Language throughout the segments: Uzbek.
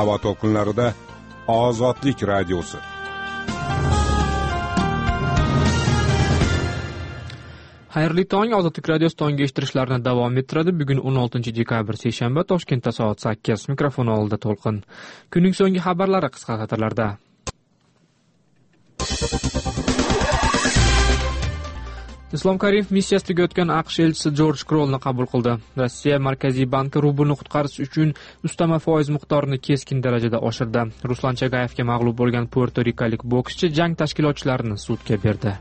havo to'lqinlarida Ozodlik radiosi. Xayrli tong, Ozodlik radiosi tongi eshittirishlarni davom ettiradi. Bugun 16 dekabr seshanba, Toshkentda soat 8. Mikrofon oldida To'lqin. Kunning so'nggi xabarlari qisqa satrlarda. Islom Karimov missiyasiga o'tgan AQSh elchisi Jorj Krollni qabul qildi. Rossiya Markaziy banki rublni qutqarish uchun ustama foiz miqdorini keskin darajada oshirdi. Ruslan Chagayevga mag'lub bo'lgan puertorikalik bokschi jang tashkilotchilarini sudga berdi.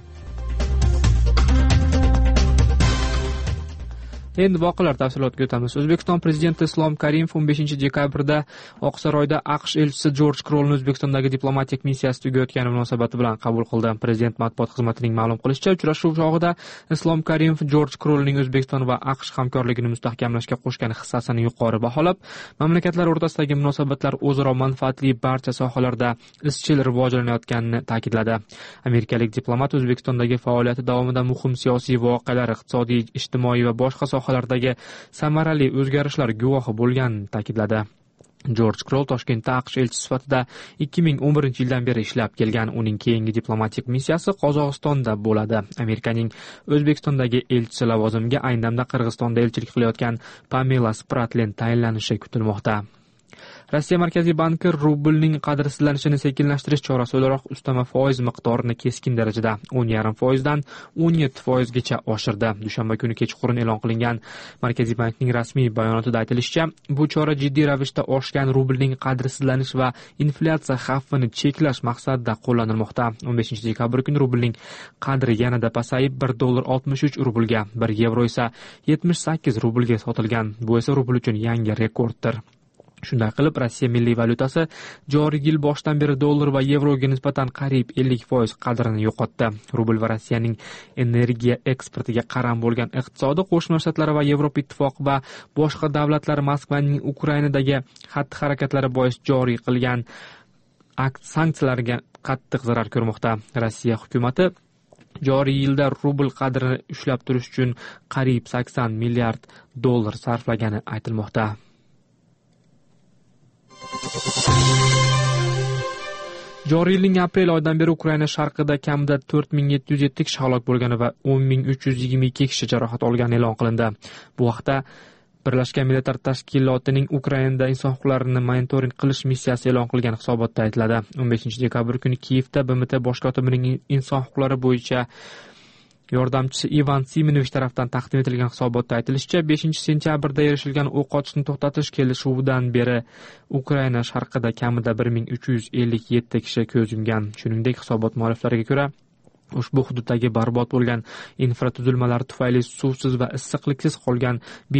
Endi voqealar tafsilotiga o'tamiz. O'zbekiston prezidenti Islom Karimov 15 dekabrda Oqsaroyda AQSh elchisi Jorj Krollni O'zbekistondagi diplomatik missiyasiga o'tgani munosabati bilan qabul qildi. Prezident matbuot xizmatining ma'lum qilishicha, uchrashuv chog'ida Islom Karimov Jorj Krollning O'zbekiston va AQSh hamkorligini mustahkamlashga qo'shgan hissasini yuqori baholab, mamlakatlar o'rtasidagi munosabatlar o'zaro manfaatli barcha sohalarda izchil rivojlanayotganini ta'kidladi. Amerikalik diplomat O'zbekistondagi faoliyati davomida muhim siyosiy voqealar, iqtisodiy, ijtimoiy va boshqa sohalardagi samarali o'zgarishlar guvohi bo'lganini ta'kidladi. Jorj Kroll Toshkentda AQSh elchisi sifatida 2011-yildan beri ishlab kelgan. Uning keyingi diplomatik missiyasi Qozog'istonda bo'ladi. Amerikaning O'zbekistondagi elchisi lavozimiga ayni damda Qirg'izistonda elchilik qilayotgan Pamela Spratlen tayinlanishi kutilmoqda. Rossiya Markaziy banki rublning qadrsizlanishini sekinlashtirish chorasi o'laroq ustama foiz miqdorini keskin darajada 10,5% dan 17%gacha oshirdi. Dushanba kuni kechqurun e'lon qilingan Markaziy bankning rasmiy bayonotida aytilishicha, bu chora jiddiy ravishda oshgan rublning qadrsizlanish va inflyatsiya xavfini cheklash maqsadida qo'llanilmoqda. 15 dekabr kuni rublning qadri yanada pasayib $1.63 rublga, 1 yevro esa 78 rublga sotilgan. Bu esa rubl uchun yangi rekorddir. Shunday qilib, Rossiya milliy valyutasi joriy yil boshidan beri dollar va yevroga nisbatan qariyb 50% qadrini yo'qotdi. Rubl va Rossiyaning energiya eksportiga qaram bo'lgan iqtisodi Qo'shma Shtatlar va Yevropa Ittifoqi va boshqa davlatlar Moskvaning Ukrainadagi xatti-harakatlari bois joriy qilgan sanksiyalarga qattiq zarar ko'rmoqda. Rossiya hukumatı joriy yilda rubl qadrini ushlab turish uchun qariyb $80 milliard sarflagani aytilmoqda. Joriy yilning aprel oyidan beri Ukraina sharqida kamida 4707 kishi halok bo'lgani va 10322 kishi jarohat olgani e'lon qilindi. Bu haqda Birlashgan Millatlar Tashkilotining Ukrainada inson huquqlarini monitoring qilish missiyasi e'lon qilgan hisobotda aytiladi. 15 dekabr kuni Kiyevda BMT bosh kotibining inson huquqlari bo'yicha yordamchisi Ivan Simonovich tarafdan taqdim etilgan hisobotda aytilishicha, 5-sentyabrda erishilgan o'q otishni to'xtatish kelishuvidan beri Ukraina sharqida kamida 1357 kishi ko'z yumgan. Shuningdek, hisobot mualliflariga ko'ra, ushbu hududdagi barbod bo'lgan infratuzilmalar tufayli suvsiz va issiqliksiz qolgan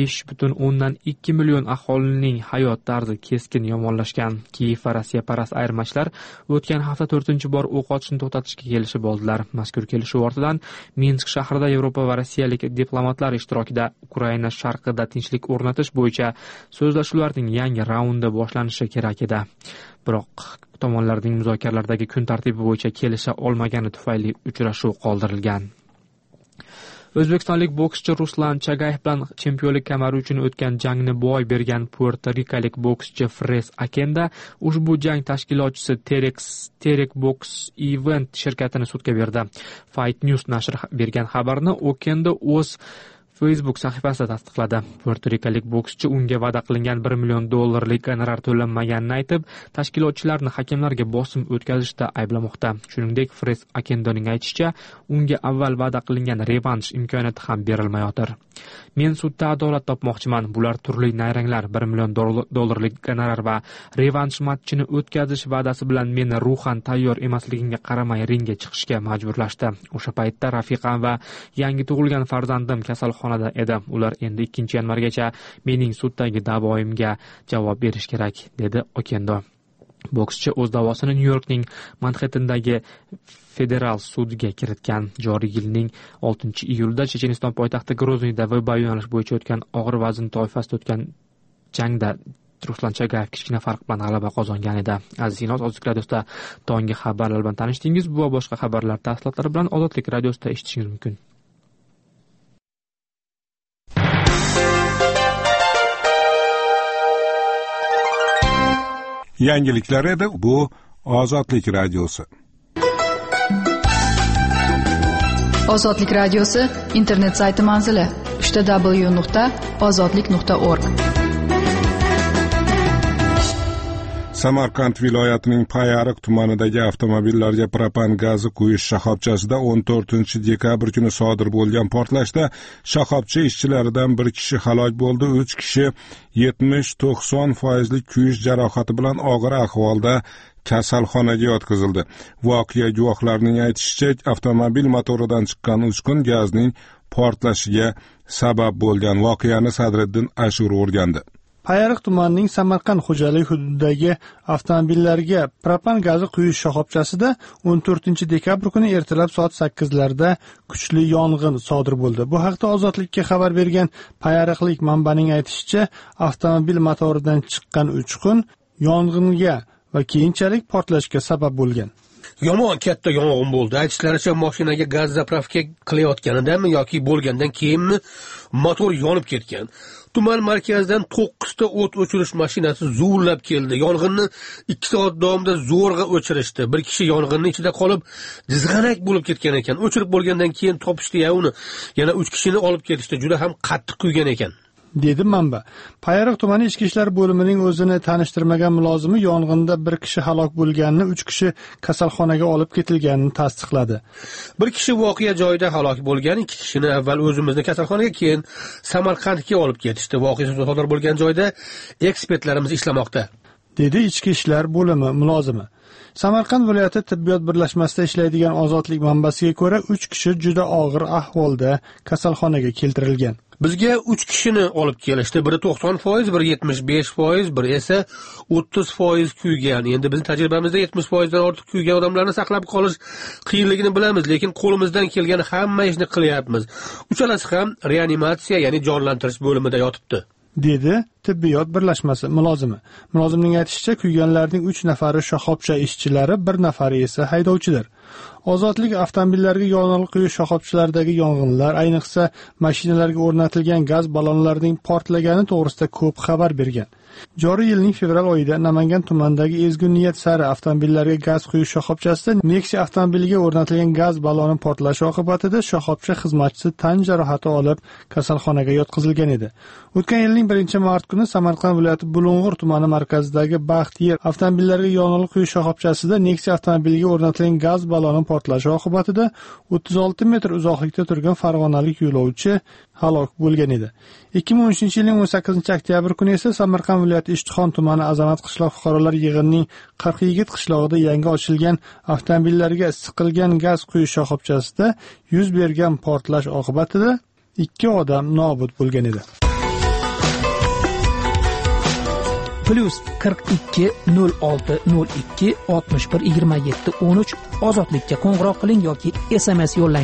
5,2 million aholining hayot tarzi keskin yomonlashgan. Kiyev va Rossiya parast ayirmachilar o'tgan hafta 4-bor o'q otishni to'xtatishga kelishib oldilar. Mazkur kelishuv ortidan Minsk shahrida Yevropa va rossiyalik diplomatlar ishtirokida Ukraina sharqida tinchlik o'rnatish bo'yicha so'zlashuvlarning yangi raundi boshlanishi kerak edi. Biroq tomonlarning muzokaralardagi kun tartibi bo'yicha kelisha olmagani tufayli uchrashuv qoldirilgan. O'zbekistonlik bokschi Ruslan Chagayev bilan chempionlik kamari uchun o'tgan jangni boy bergan puertorikalik bokschi Fres Akenda ushbu jang tashkilotchisi Terek Box Event shirkatini sudga berdi. Fight News nashri bergan xabarni Akenda o'z Facebook sahifasida tasdiqladi. Puertorikalik bokschi unga va'da qilingan $1 million gonorar to'lanmaganini aytib, tashkilotchilarni hakamlarga bosim o'tkazishda ayblamoqda. Shuningdek, Fres Akendoning aytishicha, unga avval va'da qilingan revansh imkoniyati ham berilmayotir. Men sudda adolat topmoqchiman. Bular turli nayranglar, $1 million gonorar va revansh matchini o'tkazish va'dasi bilan meni ruhan tayyor emasligimga qaramay ringga chiqishga majburlashdi. O'sha paytda rafiqam va yangi tug'ilgan farzandim kasalxonada edi. Ular endi 2-yanvargacha mening suddagi da'voimga javob berish kerak, dedi Okendo. Bokschi o'z da'vosini Nyu-Yorkning Manhattendagi federal sudiga kiritgan. Joriy yilning 6-iyulda Checheniston poytaxti Grozniyda VB yo'nalish bo'yicha o'tgan og'ir vazn toifasida o'tgan jangda Ruslan Chagayev kichkina farq bilan g'alaba qozongan edi. Aziz Ozodlik radiosida tongi xabarlar bilan tanishdingiz. Bu va boshqa xabarlar tafsilotlari bilan Ozodlik radiosida eshitishingiz mumkin. yangiliklar edi. Bu Ozodlik radiosi. Ozodlik radiosi internet sayti manzili www.ozodlik.org. Samarqand viloyatining Payariq tumanidagi avtomobillarga propan gazi quyish shoxobchasida 14-dekabr kuni sodir bo'lgan portlashda shoxobcha ishchilaridan bir kishi halok bo'ldi, 3 kishi 70-90% kuyish jarohati bilan og'ir ahvolda kasalxonaga yotqizildi. Voqea guvohlarining aytishicha, avtomobil motoridan chiqqan uchqun gazning portlashiga sabab bo'lgan. Voqeani Sadriddin Ashur o'rgandi. Payariq tumanining Samarqand xo'jaligi hududidagi avtomobillarga propan gazi quyish shoxobchasida 14-dekabr kuni ertalab soat 8larda kuchli yong'in sodir bo'ldi. Bu haqda Ozodlikka xabar bergan payariqlik manbaning aytishicha, avtomobil motoridan chiqqan uchqun yong'inga va keyinchalik portlashga sabab bo'lgan. Yomon katta yong'in bo'ldi. Aytishlaricha, mashinaga gaz zapravka qilayotganidami yoki bo'lgandan keyinmi motor yonib ketgan. Tuman markazidan 9 ta o't o'chirish mashinasi zuvlab keldi. Yong'inni 2 soat davomida zo'rg'a o'chirishdi. Bir kishi yong'inning ichida qolib jizg'anak bo'lib ketgan ekan. O'chirib bo'lgandan keyin topishdi-ya uni. Yana 3 kishini olib ketishdi. Juda ham qattiq kuygan ekan, dedi manba. Payariq tumani ichki ishlar bo'limining o'zini tanishtirmagan mulozimi yong'inda bir kishi halok bo'lganini, 3 kishi kasalxonaga olib ketilganini tasdiqladi. Bir kishi voqea joyida halok bo'lgan, 2 kishini avval o'zimizni kasalxonaga, keyin Samarqandga olib ketishdi. Voqea sodir bo'lgan joyda ekspertlarimiz ishlamoqda, dedi ichki ishlar bo'limi mulozimi. Samarqand viloyati tibbiyot birlashmasida ishlaydigan Ozodlik manbasiga ko'ra, 3 kishi juda og'ir ahvolda kasalxonaga keltirilgan. Bizga 3 kishini olib kelishdi. Biri 90%, biri 75%, biri esa 30% kuygan. Endi bizning tajribamizda 70% dan ortiq kuygan odamlarni saqlab qolish qiyinligini bilamiz, lekin qo'limizdan kelgan hamma ishni qilyapmiz. Uchalasi ham reanimatsiya, ya'ni jonlantirish bo'limida yotibdi, dedi tibbiyot birlashmasi mulozimi. Mulozimning aytishicha, kuyganlarning 3 nafari shoxobcha ishchilari, 1 nafari esa haydovchidir. Ozodlik avtomobillarga yong'in quyish shoxobchalaridagi yong'inlar, ayniqsa mashinalarga o'rnatilgan gaz ballonlarining portlagani to'g'risida ko'p xabar bergan. Joriy yilning fevral oyida Namangan tumanidagi Ezgu niyat sari avtomobillarga gaz quyish shoxobchasida Nexia avtomobiliga o'rnatilgan gaz balloni portlashi oqibatida shoxobcha xizmatchisi tan jarohati olib kasalxonaga yotqizilgan edi. O'tgan yilning 1-mart kuni Samarqand viloyati Bulung'ur tumani markazidagi Baxtiyer avtomobillarga yong'in quyish shoxobchasida Nexia avtomobiliga o'rnatilgan gaz balloni portlashi oqibatida 36 metr uzoqlikda turgan farg'onalik yo'lovchi halok bo'lgan edi. 2013-yilning 18-oktyabr kuni esa Samarqand viloyati Ishtixon tumani Azamat qishloq fuqarolar yig'inining 40 yigit qishlog'ida yangi ochilgan avtomobillarga siqilgan gaz quyish shoxobchasida yuz bergan portlash oqibatida 2 odam nobud bo'lgan edi. +42 06 02 61 27 13 Ozodlikka qo'ng'iroq qiling yoki SMS yo'llang.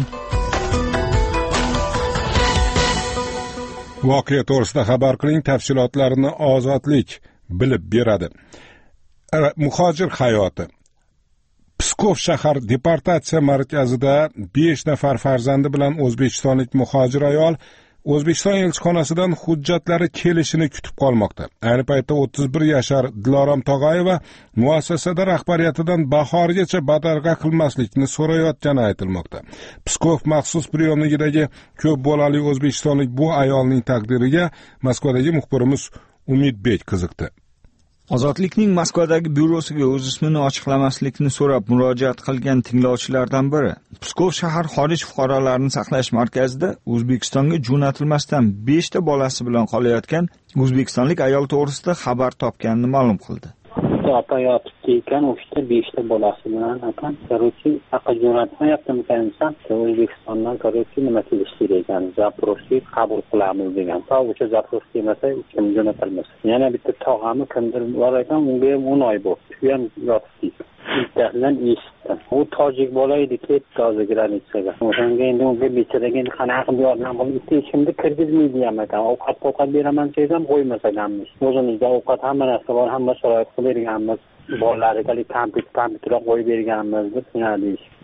Voqea to'g'risida xabar qiling, tafsilotlarini Ozodlik bilib beradi. Muhojir hayoti. Pskov shahar deportatsiya markazida 5 nafar farzandi bilan o'zbekistonlik muhojir ayol O'zbekiston elchixonasidan hujjatlari kelishini kutib qolmoqda. Ayni paytda 31 yashar Dilorom Tog'ayeva muassasada rahbariyatidan bahorgacha badarg'a qilmaslikni so'rayotgani aytilmoqda. Pskov maxsus priyomligidagi ko'p bolali o'zbekistonlik bu ayolning taqdiriga Moskvadagi muxbirimiz Umidbek qiziqdi. Ozodlikning Moskvadagi byurosiga o'z ismini ochiqlamaslikni so'rab murojaat qilgan tinglovchilardan biri Pskov shahar xorij fuqarolarini saqlash markazida O'zbekistonga jo'natilmasdan 5 ta bolasi bilan qolayotgan o'zbekistonlik ayol to'g'risida xabar topganini ma'lum qildi. Opa yotibdi ekan, o'shda 5 ta bolasi bilan ekan. Короче, haqa jo'natmayaptimi ekansan? O'zbekistondan короче nima kelish kerak ekan? Zaprosi qabul qilamiz degan. O'sha zaprosi demasa, kim jo'natilmas. Yana bitta tog'ami kimdir bor ekan, unga ham 10 oy bo'ldi. Shu ham yotibdi. Bittasidan eshitdim. U tojik bola edi, ketdi hozir granitsaga. O'shanga endi unga becharaga qanaqa qilib yordam qilib, hechkimni kirgizmaydi ham ekan. Ovqat beraman desam, qo'ymasaganmiz. O'zimizda ovqat hamma narsa bor, hamma sharoit qilib berganmiz. Bolalarga kompyuter qo'yib berganmiz deb nima deydi.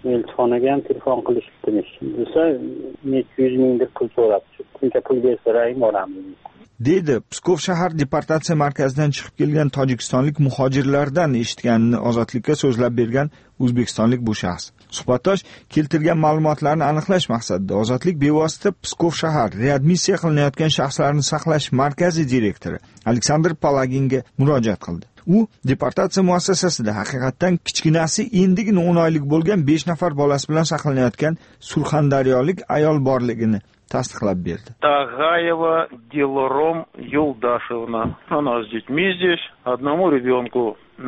elchixonaga ham telefon qilishibdimiz. Desa, necha 100 mingdir pul so'rabdi. Shuncha pul bersalar boramiz. Deydi Pskov shahar deportatsiya markazidan chiqib kelgan tojikistonlik muhojirlardan eshitganini Ozodlikka so'zlab bergan o'zbekistonlik bu shaxs. Suhbatdosh keltirgan ma'lumotlarni aniqlash maqsadida Ozodlik bevosita Pskov shahar readmissiya qilinayotgan shaxslarni saqlash markazi direktori Aleksandr Palaginga murojaat qildi. U deportatsiya muassasasida haqiqatdan kichkinasi endigina 10 oylik bo'lgan 5 nafar bolasi bilan saqlanayotgan surxondaryolik ayol borligini tasdiqlab berdi. Тагаева Дилором Юлдашевна. Она с детьми здесь. Одному ребенку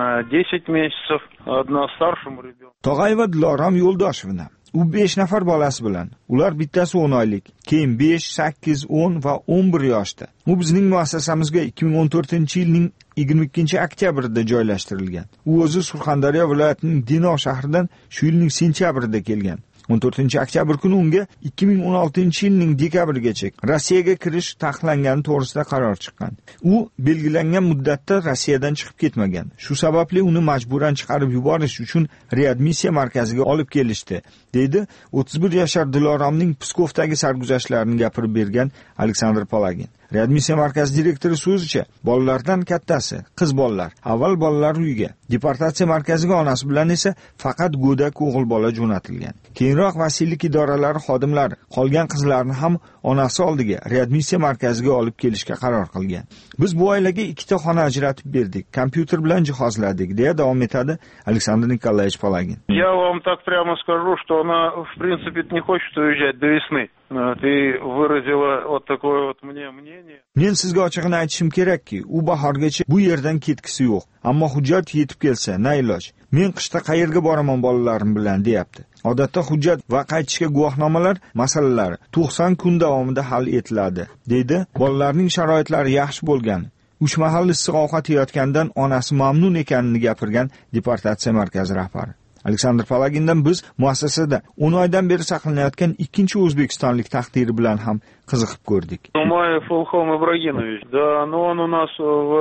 10 месяцев, одна старшему ребенку. Tog'ayeva Dilorom Yo'ldoshevna. U 5 nafar bolasi bilan. Ular bittasi 10 oylik, keyin 5, 8, 10 va 11 yoshda. U bizning muassasamizga 2014-yilning 22-oktyabrida joylashtirilgan. U o'zi Surxondaryo viloyatining Denov shahridan shu yilning sentyabrida kelgan. 14-oktyabr kuni unga 2016-yilning dekabrigacha Rossiyaga kirish taqiqlangani to'g'risida qaror chiqqan. U belgilangan muddatda Rossiyadan chiqib ketmagan. Shu sababli uni majburan chiqarib yuborish uchun readmissiya markaziga olib kelishdi, deydi 31 yashar Diloromning Pskovdagi sarguzashtlarini gapirib bergan Aleksandr Palagin. Readmissiya markazi direktori so'zicha, bolalardan kattasi qiz bolalar avval bolalar uyiga, deportatsiya markaziga onasi bilan esa faqat go'dak o'g'il bola jo'natilgan. Keyinroq vasiylik idoralari xodimlari qolgan qizlarni ham onasi oldiga readmissiya markaziga olib kelishga qaror qilgan. Biz bu oilaga 2 xona ajratib berdik, kompyuter bilan jihozladik, deya davom etadi Aleksandr Nikolaevich Palagin. Я вам так прямо скажу, что она в принципе не хочет уезжать до весны. Ты выразила вот такое вот мне мнение. Men sizga ochig'ini aytishim kerakki, u bahorgacha bu yerdan ketgisi yo'q. Ammo hujjat yetib kelsa, na iloj. Men qishda qayerga boraman bolalarim bilan, deyapti. Odatda hujjat va qaytishga guvohnomalar masalalari 90 kun davomida hal etiladi, deydi. Bolalarning sharoitlari yaxshi bo'lgan. 3 mahal issiq ovqat yeyotgandan onasi mamnun ekanini gapirgan deportatsiya markazi rahbari. Aleksandr Palagindan biz muassasada 10 oydan beri saqlanayotgan ikkinchi o'zbekistonlik taqdiri bilan ham qiziqib ko'rdik. Jumayev Ilhom Ibragimovich, да, но он у нас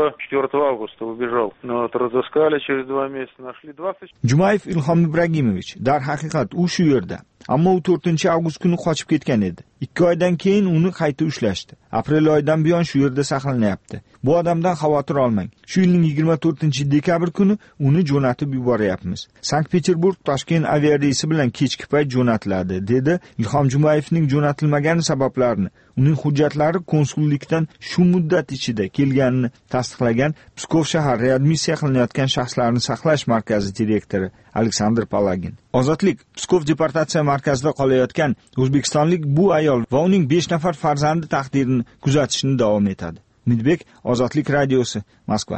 4 августа убежал. Но разыскали через 2 месяца, нашли 20. Jumayev Ilhom Ibragimovich, dar haqiqat u shu yerda. Ammo u 4-avgust kuni qochib ketgan edi. 2 oydan keyin uni qayta ushlashdi. Aprel oyidan buyon shu yerda saqlanayapti. Bu odamdan xavotir olmang. Shu yilning 24-dekabr kuni uni jo'natib yuboryapmiz. Sankt-Peterburg Toshkent aviareysi bilan kechki payt jo'natiladi, dedi. Ilhom Jumayevning jo'natilmagani sabablarini, uning hujjatlari konsullikdan shu muddat ichida kelganini tasdiqlagan Pskov shahar readmissiya qilinayotgan shaxslarni saqlash markazi direktori Aleksandr Palagin. Ozodlik Pskov deportatsiya markazida qolayotgan o'zbekistonlik bu ayol va uning 5 nafar farzandi taqdirini kuzatishni davom etadi. Umidbek, Ozodlik radiosi, Moskva.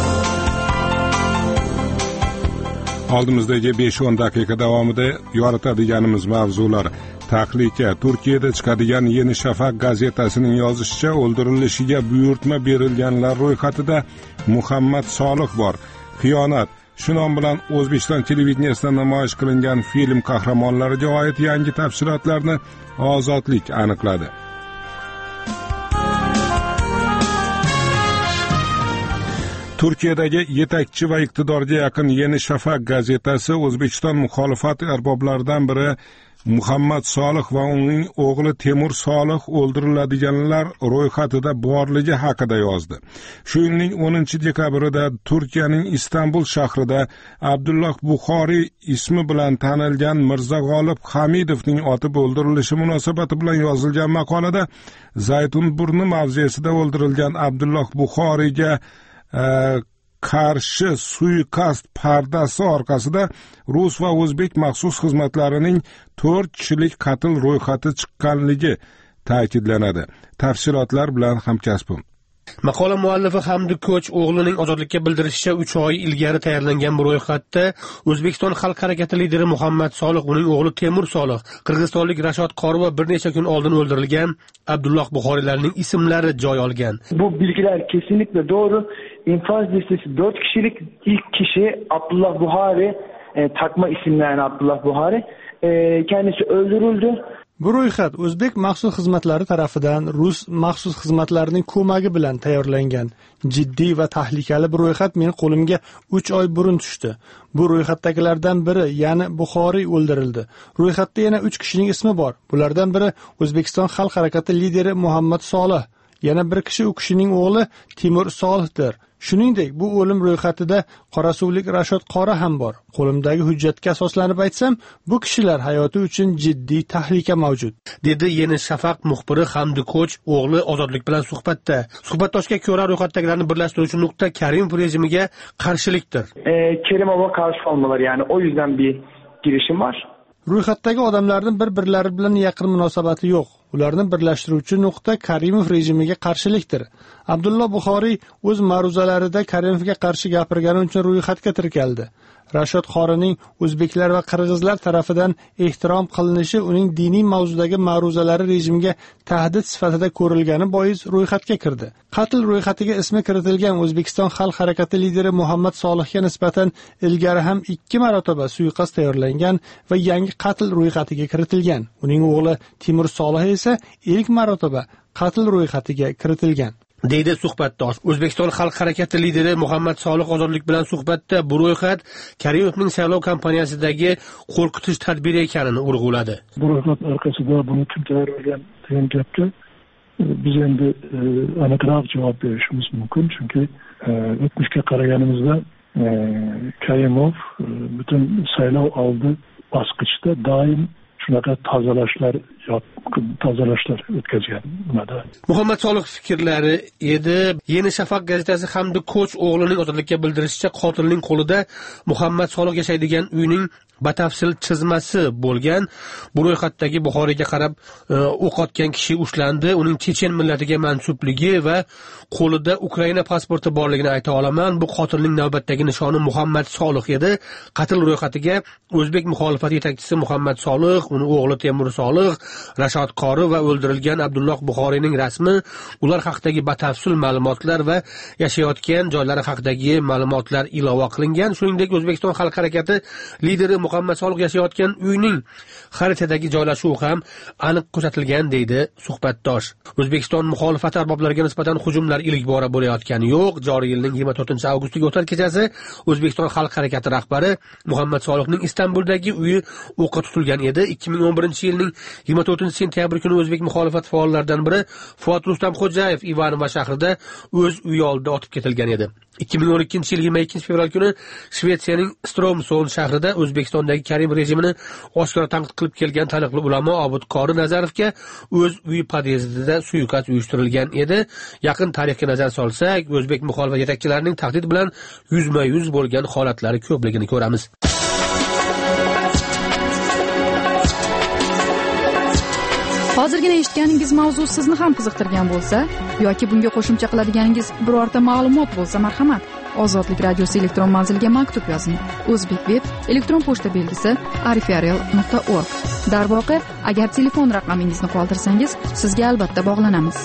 Oldimizdagi 5-10 daqiqa davomida yoritadiganimiz mavzular: tahlika. Turkiyada chiqadigan Yeni Shafaq gazetasining yozishicha, o'ldirilishiga buyurtma berilganlar ro'yxatida Muhammad Solih bor. Xiyonat. Shu nom bilan O'zbekiston televideniyasida namoyish qilingan film qahramonlariga oid yangi tafsilotlarni Ozodlik aniqladi. Turkiyadagi yetakchi va iqtidorga yaqin Yeni Shafaq gazetasi O'zbekiston muxolifat arboblaridan biri Muhammad Solih va uning o'g'li Temur Solih o'ldiriladiganlar ro'yxatida borligi haqida yozdi. Shu yilning 10-dekabrida Turkiyaning Istanbul shahrida Abdulloh Buxoriy ismi bilan tanilgan Mirzo G'olib Hamidovning otib o'ldirilishi munosabati bilan yozilgan maqolada Zaytunburni mavzesida o'ldirilgan Abdulloh Buxoriyga qarshi suiqasd pardasi orqasida rus va o'zbek maxsus xizmatlarining 4 kishilik qatl ro'yxati chiqqanligi ta'kidlanadi. Tafsilotlar bilan hamkasbim. Maqola muallifi Hamdi Ko'ch o'g'lining ozodlikka bildirishicha 3 oy ilgari tayyorlangan bu ro'yxatda O'zbekiston xalq harakati lideri Muhammad Solih, uning o'g'li Temur Solih, qirg'izistonlik Rashod Qorova bir necha kun oldin o'ldirilgan Abdulloh Buxoriylarning ismlari joy olgan. Bu bilgiler kesinlikle doğru. İnfaz listesi 4 kişilik, ilk kişi Abdullah Buhari, takma isimli yani Abdullah Buhari. Kendisi öldürüldü. Bu ro'yxat o'zbek maxsus xizmatlari tarafidan rus maxsus xizmatlarining ko'magi bilan tayyorlangan. Jiddiy va tahlikali bu ro'yxat mening qo'limga 3 oy burun tushdi. Bu ro'yxatdagilardan biri, ya'ni Buxoriy o'ldirildi. Ro'yxatda yana 3 kishining ismi bor. Bulardan biri O'zbekiston xalq harakati lideri Muhammad Solih. Yana bir kishi u kishining o'g'li Timur Solihdir. Shuningdek, bu o'lim ro'yxatida qorasuvlik Rashod Qori ham bor. Qo'limdagi hujjatga asoslanib aytsam, bu kishilar hayoti uchun jiddiy tahlika mavjud, dedi Yeni Shafaq muxbiri Hamdi Ko'ch o'g'li Ozodlik bilan suhbatda. Suhbatdoshga ko'ra ro'yxatdagilarni birlashtiruvchi nuqta Karimov rejimiga qarshilikdir. Kerimov'a karşı olmaları, yani o yüzden bir girişim var. Ro'yxatdagi odamlarning bir-birlari bilan yaqin munosabati yo'q. Ularni birlashtiruvchi nuqta Karimov rejimiga qarshilikdir. Abdulloh Buxoriy o'z ma'ruzalarida Karimovga qarshi gapirgani uchun ro'yxatga kiritildi. Rashod Qorining o'zbeklar va qirg'izlar tarafidan ehtirom qilinishi uning diniy mavzudagi ma'ruzalari rejimga tahdid sifatida ko'rilgani bois ro'yxatga kirdi. Qatl ro'yxatiga ismi kiritilgan O'zbekiston xalq harakati lideri Muhammad Solihga nisbatan ilgari ham 2 marotaba suiqasd tayyorlangan va yangi qatl ro'yxatiga kiritilgan. Uning o'g'li Timur Solih esa ilk marotaba qatl ro'yxatiga kiritilgan, deydi suhbatdosh. O'zbekiston xalq harakati lideri Muhammad Solih Ozodlik bilan suhbatda bu ro'yxat Karimovning saylov kampaniyasidagi qo'rqitish tadbiri ekanini urg'uladi. Bu ro'yxat orqasida buni kim tayyorlagan degan gapga biz endi aniqroq javob berishimiz mumkin, chunki o'tmishga qaraganimizda Karimov butun saylov oldi bosqichda doim shunaqa tozalashlar o'tkazgan. Muhammad Solih fikrlari edi. Yeni Shafaq gazetasi Hamdi Ko'ch o'g'lining Ozodlikka bildirishicha, qotilning qo'lida Muhammad Solih yashaydigan uyning batafsil chizmasi bo'lgan. Bu ro'yxatdagi Buxoriyga qarab o'q otgan kishi ushlandi. Uning chechen millatiga mansubligi va qo'lida Ukraina pasporti borligini ayta olaman. Bu qotilning navbatdagi nishoni Muhammad Solih edi. Qatl ro'yxatiga o'zbek muxolifat yetakchisi Muhammad Solih, uning o'g'li Temur Solih, Rashod Qori va o'ldirilgan Abdulloh Buxoriyning rasmi, ular haqidagi batafsil ma'lumotlar va yashayotgan joylari haqidagi ma'lumotlar ilova qilingan. Shuningdek, O'zbekiston xalq harakati lideri Muhammad Solih yashayotgan uyning xaritadagi joylashuvi ham aniq ko'rsatilgan, deydi suhbatdosh. O'zbekiston muxolifat arboblariga nisbatan hujumlar ilk bora bo'layotgani yo'q. Joriy yilning 24-avgustiga o'tar kechasi O'zbekiston xalq harakati rahbari Muhammad Solihning Istanbuldagi uyi o'qqa tutilgan edi. 2011-yilning 24-sentyabr kuni o'zbek muxolifat faollaridan biri Fuat Rustamxo'jayev Ivanova shahrida o'z uyi oldida otib ketilgan edi. 2012-yil 22-fevral kuni Shvetsiyaning Stromson shahrida O'zbekistondagi Karim rejimini oshkora tanqid qilib kelgan taniqli ulamo Obid Qori Nazarovga o'z uyi podyezdida suiqasd uyushtirilgan edi. Yaqin tarixga nazar solsak, o'zbek muxolifat yetakchilarining tahdid bilan yuzma-yuz bo'lgan holatlari ko'pligini ko'ramiz. Hozirgina eshitganingiz mavzu sizni ham qiziqtirgan bo'lsa yoki bunga qo'shimcha qiladiganingiz birorta ma'lumot bo'lsa, marhamat, Ozodlik radiosi elektron manziliga maktub yozing. O'zbekveb elektron pochta belgisi arifiarel.org. Darvoqe, agar telefon raqamingizni qoldirsangiz, sizga albatta bog'lanamiz.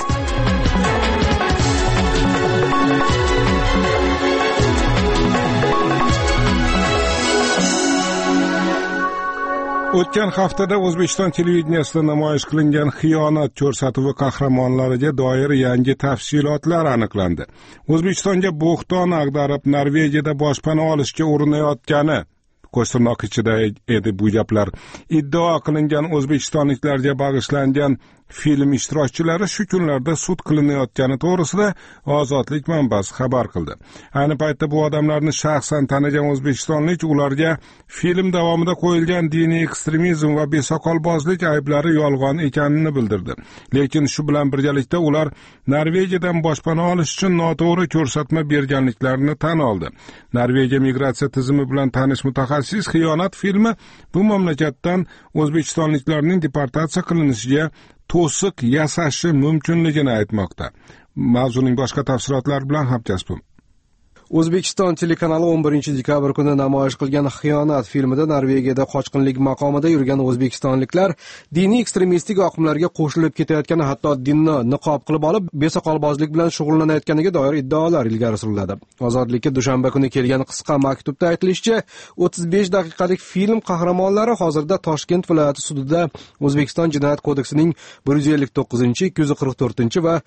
O'tgan haftada O'zbekiston televideniyasida namoyish qilingan xiyonat ko'rsatuvi qahramonlariga doir yangi tafsilotlar aniqlandi. O'zbekistonga bo'xton ag'darib Norvegiyada boshpana olishga urinayotgani qo'shtirnoq ichida edi bu gaplar. Iddao qilingan o'zbekistonliklarga bag'ishlangan film ishtirokchilari shu kunlarda sud qilinayotgani to'g'risida Ozodlik manbasi xabar qildi. Ayni paytda bu odamlarni shaxsan tanigan o'zbekistonlik ularga film davomida qo'yilgan diniy ekstremizm va besoqolbozlik ayblari yolg'on ekanini bildirdi. Lekin shu bilan birgalikda ular Norvegiyadan boshpana olish uchun noto'g'ri ko'rsatma berganliklarini tan oldi. Norvegiya migratsiya tizimi bilan tanish mutaxassis xiyonat filmi bu mamlakatdan o'zbekistonliklarning deportatsiya qilinishiga to'siq yasashi mumkinligini aytmoqda. Mavzuning boshqa tafsilotlari bilan hamkasbim. O'zbekiston telekanali 11-dekabr kuni namoyish qilgan Xiyonat filmida Norvegiyada qochqinlik maqomida yurgan o'zbekistonliklar diniy ekstremistik oqimlarga qo'shilib ketayotgani, hatto dinni niqob qilib olib, besoqolbozlik bilan shug'ullanayotganiga doir iddaolar ilgari suriladi. Ozodlikka dushanba kuni kelgan qisqa maktubda aytilishicha, 35 daqiqalik film qahramonlari hozirda Toshkent viloyati sudida O'zbekiston Jinoyat kodeksining 159, 244 va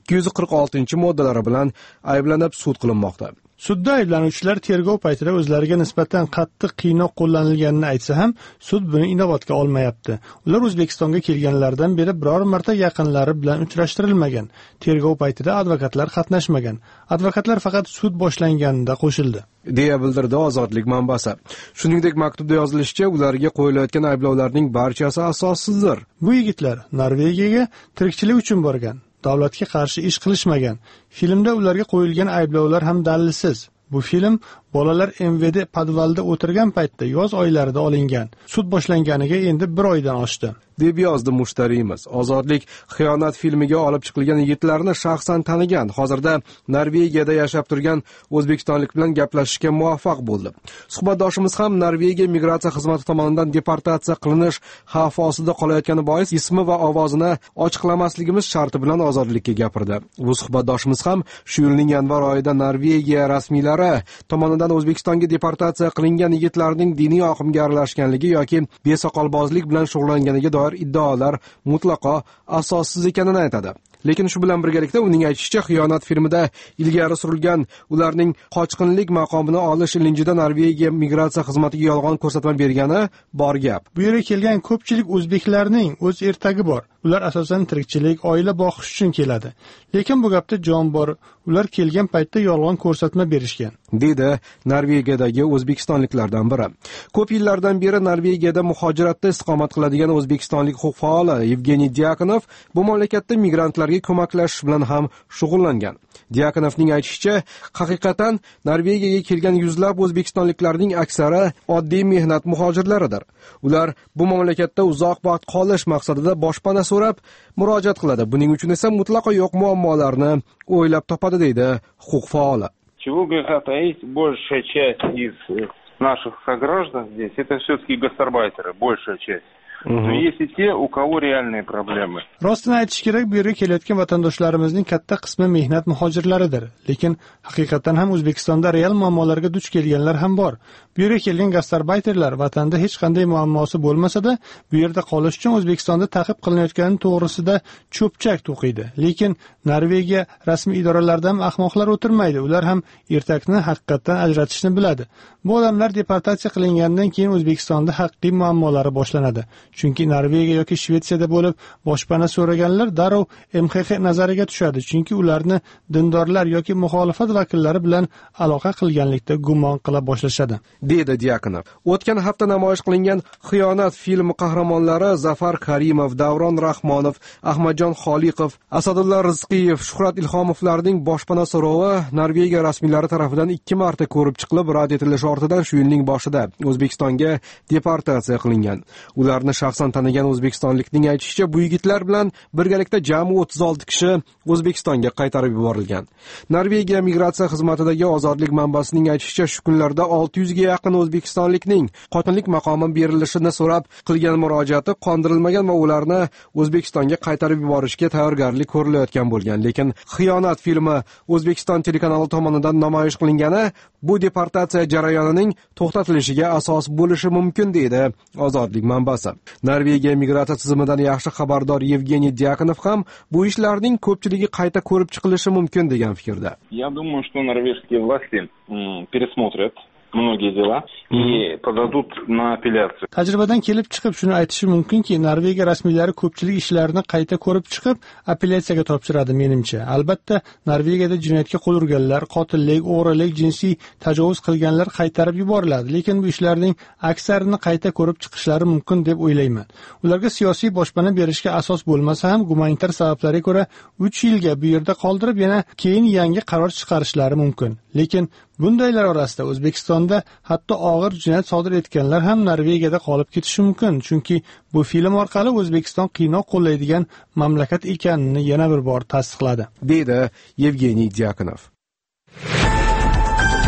246 moddalari bilan ayblanib sud qilinmoqda. Sudda ayblanuvchilar tergov paytida o'zlariga nisbatan qattiq qiynoq qo'llanilganini aytsa ham, sud buni inobatga olmayapti. Ular O'zbekistonga kelganlaridan beri biror marta yaqinlari bilan uchrashtirilmagan. Tergov paytida advokatlar qatnashmagan. Advokatlar faqat sud boshlanganida qo'shildi, deya bildirdi Ozodlik manbasi. Shuningdek, maktubda yozilishicha, ularga qo'yilayotgan ayblovlarning barchasi asossizdir. Bu yigitlar Norvegiyaga tirikchilik uchun borgan. Davlatga qarshi ish qilishmagan. Filmda ularga qo'yilgan ayblovlar ham dalilsiz. Bu film bolalar MVD podvalda o'tirgan paytda yoz oylarida olingan. Sud boshlanganiga endi 1 oydan oshdi, deb yozdi mushtariyimiz. Ozodlik Xiyonat filmiga olib chiqilgan yigitlarni shaxsan tanigan. Hozirda Norvegiyada yashab turgan o'zbekistonlik bilan gaplashishga muvaffaq bo'ldi. Suhbatdoshimiz ham Norvegiya migratsiya xizmati tomonidan deportatsiya qilinish xavfi ostida qolayotgani bois ismi va ovozini ochiqlamasligimiz sharti bilan Ozodlikka gapirdi. Bu suhbatdoshimiz ham shu yilning yanvar oyida Norvegiya rasmiylari tomonidan O'zbekistonga deportatsiya qilingan yigitlarning diniy oqimga aralashganligi yoki besoqolbozlik bilan shug'ullanganiga doir iddaolar mutlaqo asossiz ekanini aytadi. Lekin shu bilan birgalikda uning aytishicha, Xiyonat filmida ilgari surilgan ularning qochqinlik maqomini olish ilinjida Norvegiya migratsiya xizmatiga yolg'on ko'rsatma bergani bor gap. Bu yerga kelgan ko'pchilik o'zbeklarning o'z ertagi bor. Ular asosan tirikchilik, oila boqish uchun keladi. Lekin bu gapda jon bor. Ular kelgan paytda yolg'on ko'rsatma berishgan, dedi Norvegiyadagi o'zbekistonliklardan biri. Ko'p yillardan beri Norvegiyada muhojiratda istiqomat qiladigan o'zbekistonlik huquq faoli Yevgeniy Diakonov bu mamlakatda migrantlarga ko'maklashish bilan ham shug'ullangan. Diakonovning aytishicha, haqiqatan Norvegiyaga kelgan yuzlab o'zbekistonliklarning aksari oddiy mehnat muhojirlaridir. Ular bu mamlakatda uzoq vaqt qolish maqsadida boshpana so'rab murojaat qiladi. Buning uchun esa mutlaqo yo'q muammolarni o'ylab topadi, deydi huquq faoli. Чего греха таить, большая часть из наших сограждан здесь это все-таки гастарбайтеры, большая часть. Но есть и те, у кого реальные проблемы. Rostini aytish kerak, bu yerga kelayotgan vatandoshlarimizning katta qismi mehnat muhojirlaridir. Lekin haqiqatan ham O'zbekistonda real muammolarga duch kelganlar ham bor. Bu yerga kelgan gastarbayterlar vatanda hech qanday muammosi bo'lmasa-da, bu yerda qolish uchun O'zbekistonda ta'qib qilinayotgani to'g'risida cho'pchak to'qiydi. Lekin Norvegiya rasmiy idoralarida ham ahmoqlar o'tirmaydi. Ular ham ertakni haqiqatdan ajratishni biladi. Bu odamlar deportatsiya qilingandan keyin O'zbekistonda haqiqiy muammolari boshlanadi. Chunki Norvegiya yoki Shvetsiyada bo'lib boshpana so'raganlar darrov MXX nazariga tushadi, chunki ularni dindorlar yoki muxolifat vakillari bilan aloqa qilganlikda gumon qila boshlashadi, dedi Diakonov. O'tgan hafta namoyish qilingan Xiyonat filmi qahramonlari Zafar Karimov, Davron Rahmonov, Ahmadjon Xoliqov, Asadulla Rizqiyev, Shuhrat Ilhomovlarning boshpana so'rovi Norvegiya rasmiylari tomonidan 2 marta ko'rib chiqilib, rad etilishi ortidan shu yilning boshida O'zbekistonga deportatsiya qilingan. Ularni shaxsan tanigan o'zbekistonlikning aytishicha, bu yigitlar bilan birgalikda jami 36 kishi O'zbekistonga qaytarib yuborilgan. Norvegiya migratsiya xizmatidagi Ozodlik manbasining aytishicha, shu kunlarda 600 ga yaqin o'zbekistonlikning qochqinlik maqomi berilishini so'rab qilgan murojaati qondirilmagan va ularni O'zbekistonga qaytarib yuborishga tayyorgarlik ko'rilayotgan bo'lgan. Lekin Xiyonat filmi O'zbekiston telekanali tomonidan namoyish qilingani bu deportatsiya jarayonining to'xtatilishiga asos bo'lishi mumkin, deydi Ozodlik manbasi. Norvegiya migratsiya tizimidan yaxshi xabardor Yevgeniy Diakonov ham bu ishlarning ko'pchiligi qayta ko'rib chiqilishi mumkin degan fikrda. Я думаю, что норвежские власти пересмотрят многие дела и подадут на апелляцию. Tajribadan kelib chiqib shuni aytishi mumkinki, Norvegiya rasmiylari ko'pchilik ishlarni qayta ko'rib chiqib, apellyatsiyaga topshiradi menimcha. Albatta, Norvegiyada jinoyatga qo'l urganlar, qotillik, o'g'rilik, jinsiy tajovuz qilganlar qaytarib yuboriladi, lekin bu ishlarning aksarini qayta ko'rib chiqishlari mumkin deb o'ylayman. Ularga siyosiy boshpana berishga asos bo'lmasa ham, gumanitar sabablarga ko'ra 3 yilga bu yerda qoldirib, yana keyin yangi qaror chiqarishlari mumkin. Lekin bundaylar orasida O'zbekistonda hatto og'ir jinoyat sodir etganlar ham Norvegiyada qolib ketishi mumkin, chunki bu film orqali O'zbekiston qiynoq qo'llaydigan mamlakat ekanini yana bir bor tasdiqladi, deydi Yevgeniy Diakonov.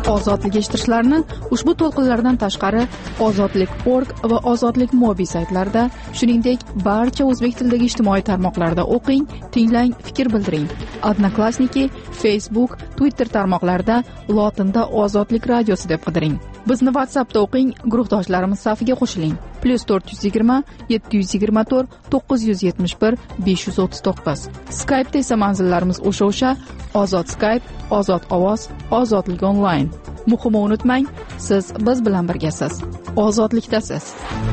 Ozodlik eshittirishlarni ushbu to'lqinlardan tashqari ozodlik.org va ozodlik mobil saytlarida, shuningdek barcha o'zbek tilidagi ijtimoiy tarmoqlarda o'qing, tinglang, fikr bildiring. Odnoklassniki, Facebook, Twitter tarmoqlarida lotinda Ozodlik radiosi deb qidiring. Bizni WhatsAppda o'qing, guruhdoshlarimiz safiga qo'shiling. +420 724 971 539. Skype'da esa manzillarimiz o'sha Ozod Skype, Ozod ovoz, Ozodlik onlayn. Muhimi unutmang, siz biz bilan birgasiz. Ozodlikdasiz.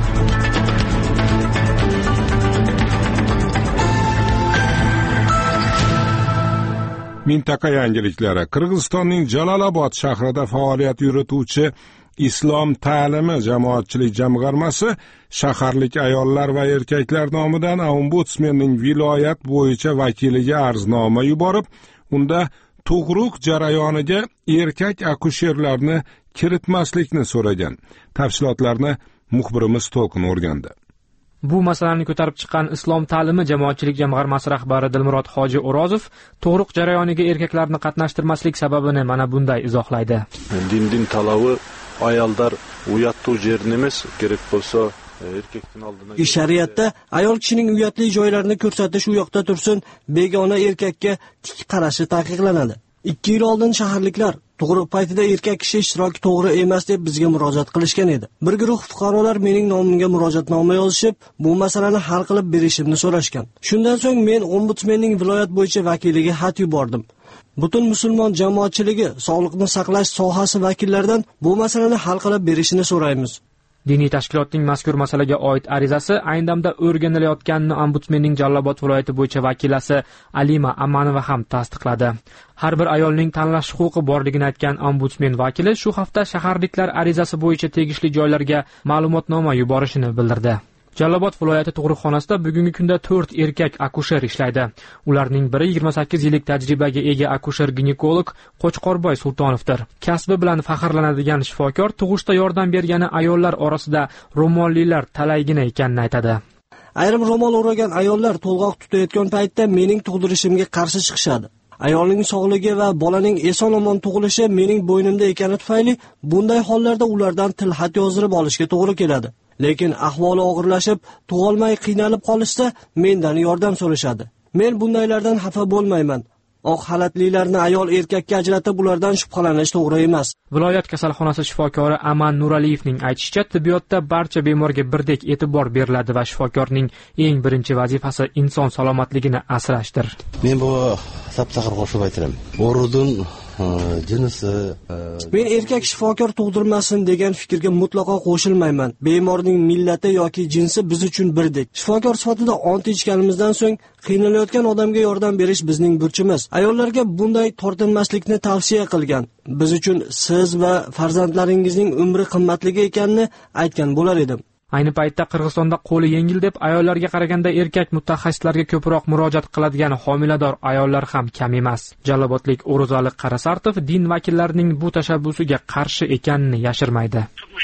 Mintaqa yangiliklari. Qirg'izistonning Jalolobod shahrida faoliyat yurituvchi Islom ta'limi jamoatchilik jamg'armasi shaharlik ayollar va erkaklar nomidan ombudsmenning viloyat bo'yicha vakiliga arznoma yuborib, unda tug'ruq jarayoniga erkak akusherlarni kiritmaslikni so'ragan. Tafsilotlarni muxbirimiz To'lqin o'rgandi. Bu masalani ko'tarib chiqqan Islom ta'limi jamoatchilik jamg'armasi rahbari Dilmurod Hoji O'rozov tug'ruq jarayoniga erkaklarni qatnashtirmaslik sababini mana bunday izohlaydi. Din talabi ayollar uyatli yerini emas, kerak bo'lsa erkakning oldina. Shariatda ayol kishining uyatli joylarini ko'rsatish u yoqda tursin, begona erkakka tik qarashi taqiqlanadi. 2 yil oldin shaharliklar tug'ruq paytida erkak kishi ishtiroki to'g'ri emas deb bizga murojaat qilishgan edi. Bir guruh fuqarolar mening nomimga murojaatnoma yozishib, bu masalani hal qilib berishimni so'rashgan. Shundan so'ng men ombudsmenning viloyat bo'yicha vakiliga xat yubordim. Butun musulmon jamoatchiligi sog'liqni saqlash sohasi vakillaridan bu masalani hal qilib berishini so'raymiz. Diniy tashkilotning mazkur masalaga oid arizasi ayni damda o'rganilayotganini ombudsmenning Jalolobod viloyati bo'yicha vakilasi Alima Amanova ham tasdiqladi. Har bir ayolning tanlash huquqi borligini aytgan ombudsmen vakili shu hafta shaharliklar arizasi bo'yicha tegishli joylarga ma'lumotnoma yuborishini bildirdi. Jalolobod viloyati tug'ruqxonasida bugungi kunda 4 erkak akusher ishlaydi. Ularning biri 28 yillik tajribaga ega akusher-ginekolog Qo'chqorboy Sultonovdir. Kasbi bilan faxrlanadigan shifokor tug'ishda yordam bergani ayollar orasida ro'mollilar talaygina ekanini aytadi. Ayrim ro'mol o'ragan ayollar to'lg'oq tutayotgan paytda mening tug'dirishimga qarshi chiqishadi. Ayolning sog'ligi va bolaning eson-omon tug'ilishi mening bo'ynimda ekani tufayli bunday hollarda ulardan tilxat yozdirib olishga to'g'ri keladi. Lekin ahvoli og'irlashib, tug'olmay qiynalib qolishsa, mendan yordam so'rashadi. Men bundaylardan xafa bo'lmayman. Oq xalatlilarni ayol erkakka ajratib ulardan shubhalanish to'g'ri emas. Viloyat kasalxonasi shifokori Aman Nuraliyevning aytishicha, tibbiyotda barcha bemorga birdek e'tibor beriladi va shifokorning eng birinchi vazifasi inson salomatligini asrashdir. Men bu saptaqir qo'shib aytaman. O'rudun jinsi Men erkak shifokor tug'dirmasin degan fikrga mutlaqo qo'shilmayman. Bemorning millati yoki jinsi biz uchun birdek. Shifokor sifatida ont ichganimizdan so'ng qiynalayotgan odamga yordam berish bizning burchimiz. Ayollarga bunday tortinmaslikni tavsiya qilgan. Biz uchun siz va farzandlaringizning umri qimmatligi ekanini aytgan bo'lar edim. Ayni paytda Qirg'izistonda qo'li yengil deb ayollarga qaraganda erkak mutaxassislarga ko'proq murojaat qiladigan homilador ayollar ham kam emas. Jalolobodlik O'rozali Qarasartov din vakillarining bu tashabbusiga qarshi ekanini yashirmaydi.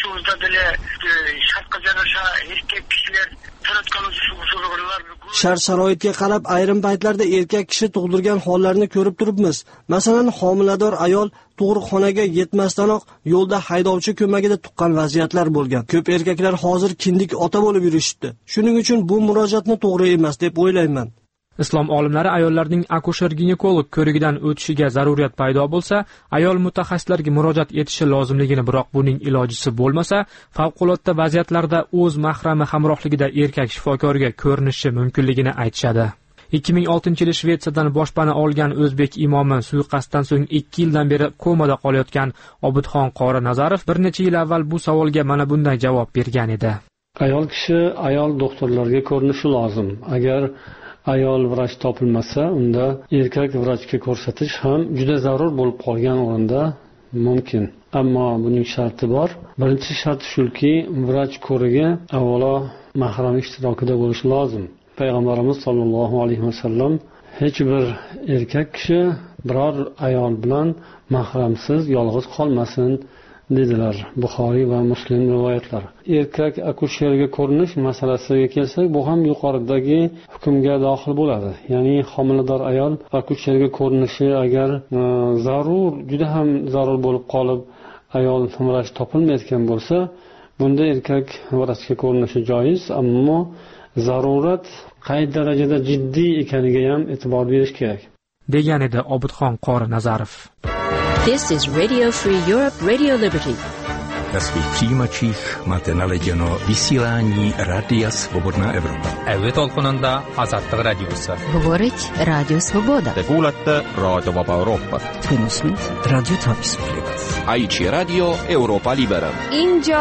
Shart-sharoitga qarab ayrim paytlarda erkak kishi tug'dirgan hollarni ko'rib turibmiz. Masalan, homilador ayol tug'ruqxonaga yetmasdanoq yo'lda haydovchi ko'magida tuqqan vaziyatlar bo'lgan. Ko'p erkaklar hozir kindik ota bo'lib yurishibdi. Shuning uchun bu murojaatni to'g'ri emas deb o'ylayman. Islom olimlari ayollarning akusher-ginekolog ko'rigidan o'tishiga zaruriyat paydo bo'lsa, ayol mutaxassislarga murojaat etishi lozimligini, biroq buning ilojisi bo'lmasa, favqulodda vaziyatlarda o'z mahrami hamrohligida erkak shifokorga ko'rinishi mumkinligini aytishadi. 2006-yili Shvetsiyadan boshpana olgan o'zbek imomi suiqasddan so'ng 2 yildan beri komada qolayotgan Obidxon Qori Nazarov bir necha yil avval bu savolga mana bunday javob bergan edi. Ayol kishi ayol doktorlarga ko'rinishi lozim. Agar ayol vrach topilmasa, unda erkak vrachga ko'rsatish ham juda zarur bo'lib qolgan o'rinda mumkin. Ammo buning sharti bor. Birinchi shart shuki, vrach ko'rigi avvalo mahram ishtirokida bo'lishi lozim. Payg'ambarimiz sollallohu alayhi vasallam hech bir erkak kishi biror ayol bilan mahramsiz yolg'iz qolmasin dedilar Buxoriy va Muslim rivoyatlari. Erkak akusherga ko'rinish masalasiga kelsak, bu ham yuqoridagi hukmga daxil bo'ladi. Ya'ni homilador ayol akusherga ko'rinishi agar zarur, juda ham zarur bo'lib qolib ayol vrach topilmayotgan bo'lsa, bunda erkak vrachga ko'rinishi joiz, ammo zarurat qay darajada jiddiy ekaniga ham e'tibor berish kerak, degan edi Obidxon Qori Nazarov. This is Radio Free Europe, Radio Liberty. Na svých přijímačích máte naladěno vysílání Rádia Svobodná Evropa. Әуе толқынында Азаттық радиосы. Говорить Радио Свобода. Te kuulate Raadio Vaba Euroopat. Tunnismed Radio Tops. Aici Radio Europa Libera. Injo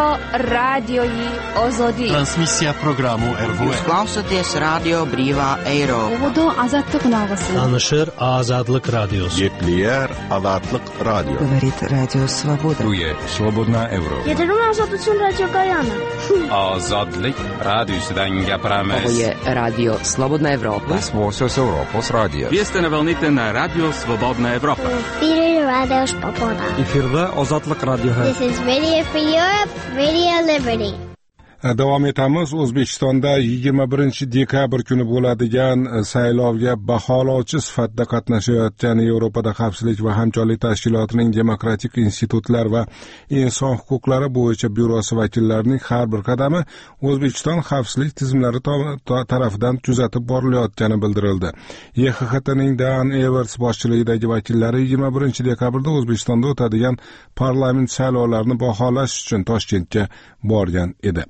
radioi Ozodi. Transmisja programu RVS. Klausoties Radio Brīvā Eiropa. Ovodo Azatlık kulağısı. Tanışır Azadlık Radyosu. Yetliyer Azadlık Radyo. Говорит Радио Свобода. Tu je Svobodná Evropa. Yeterim Azadlık Radio Gayana. Azadlık radiosudan gapiramiz. Ovo je Radio Slobodna Evropa. Svosos Europos Radio. Vi ste na valnite na Radio Svobodna Evropa. Radio Svoboda. Efirda Azadlık Radyosi. This is Radio Free Europe, Radio Liberty. Davom etamiz. O'zbekistonda 21 dekabr kuni bo'ladigan saylovga baholovchi sifatida qatnashayotgan Yevropada xavfsizlik va hamkorlik tashkilotining demokratik institutlar va inson huquqlari bo'yicha byurosi vakillarining har bir qadami O'zbekiston xavfsizlik tizimlari tarafidan kuzatib borilayotgani bildirildi. YXHTning Dan Evers boshchiligidagi vakillari 21 dekabrda O'zbekistonda o'tadigan parlament saylovlarini baholash uchun Toshkentga borgan edi.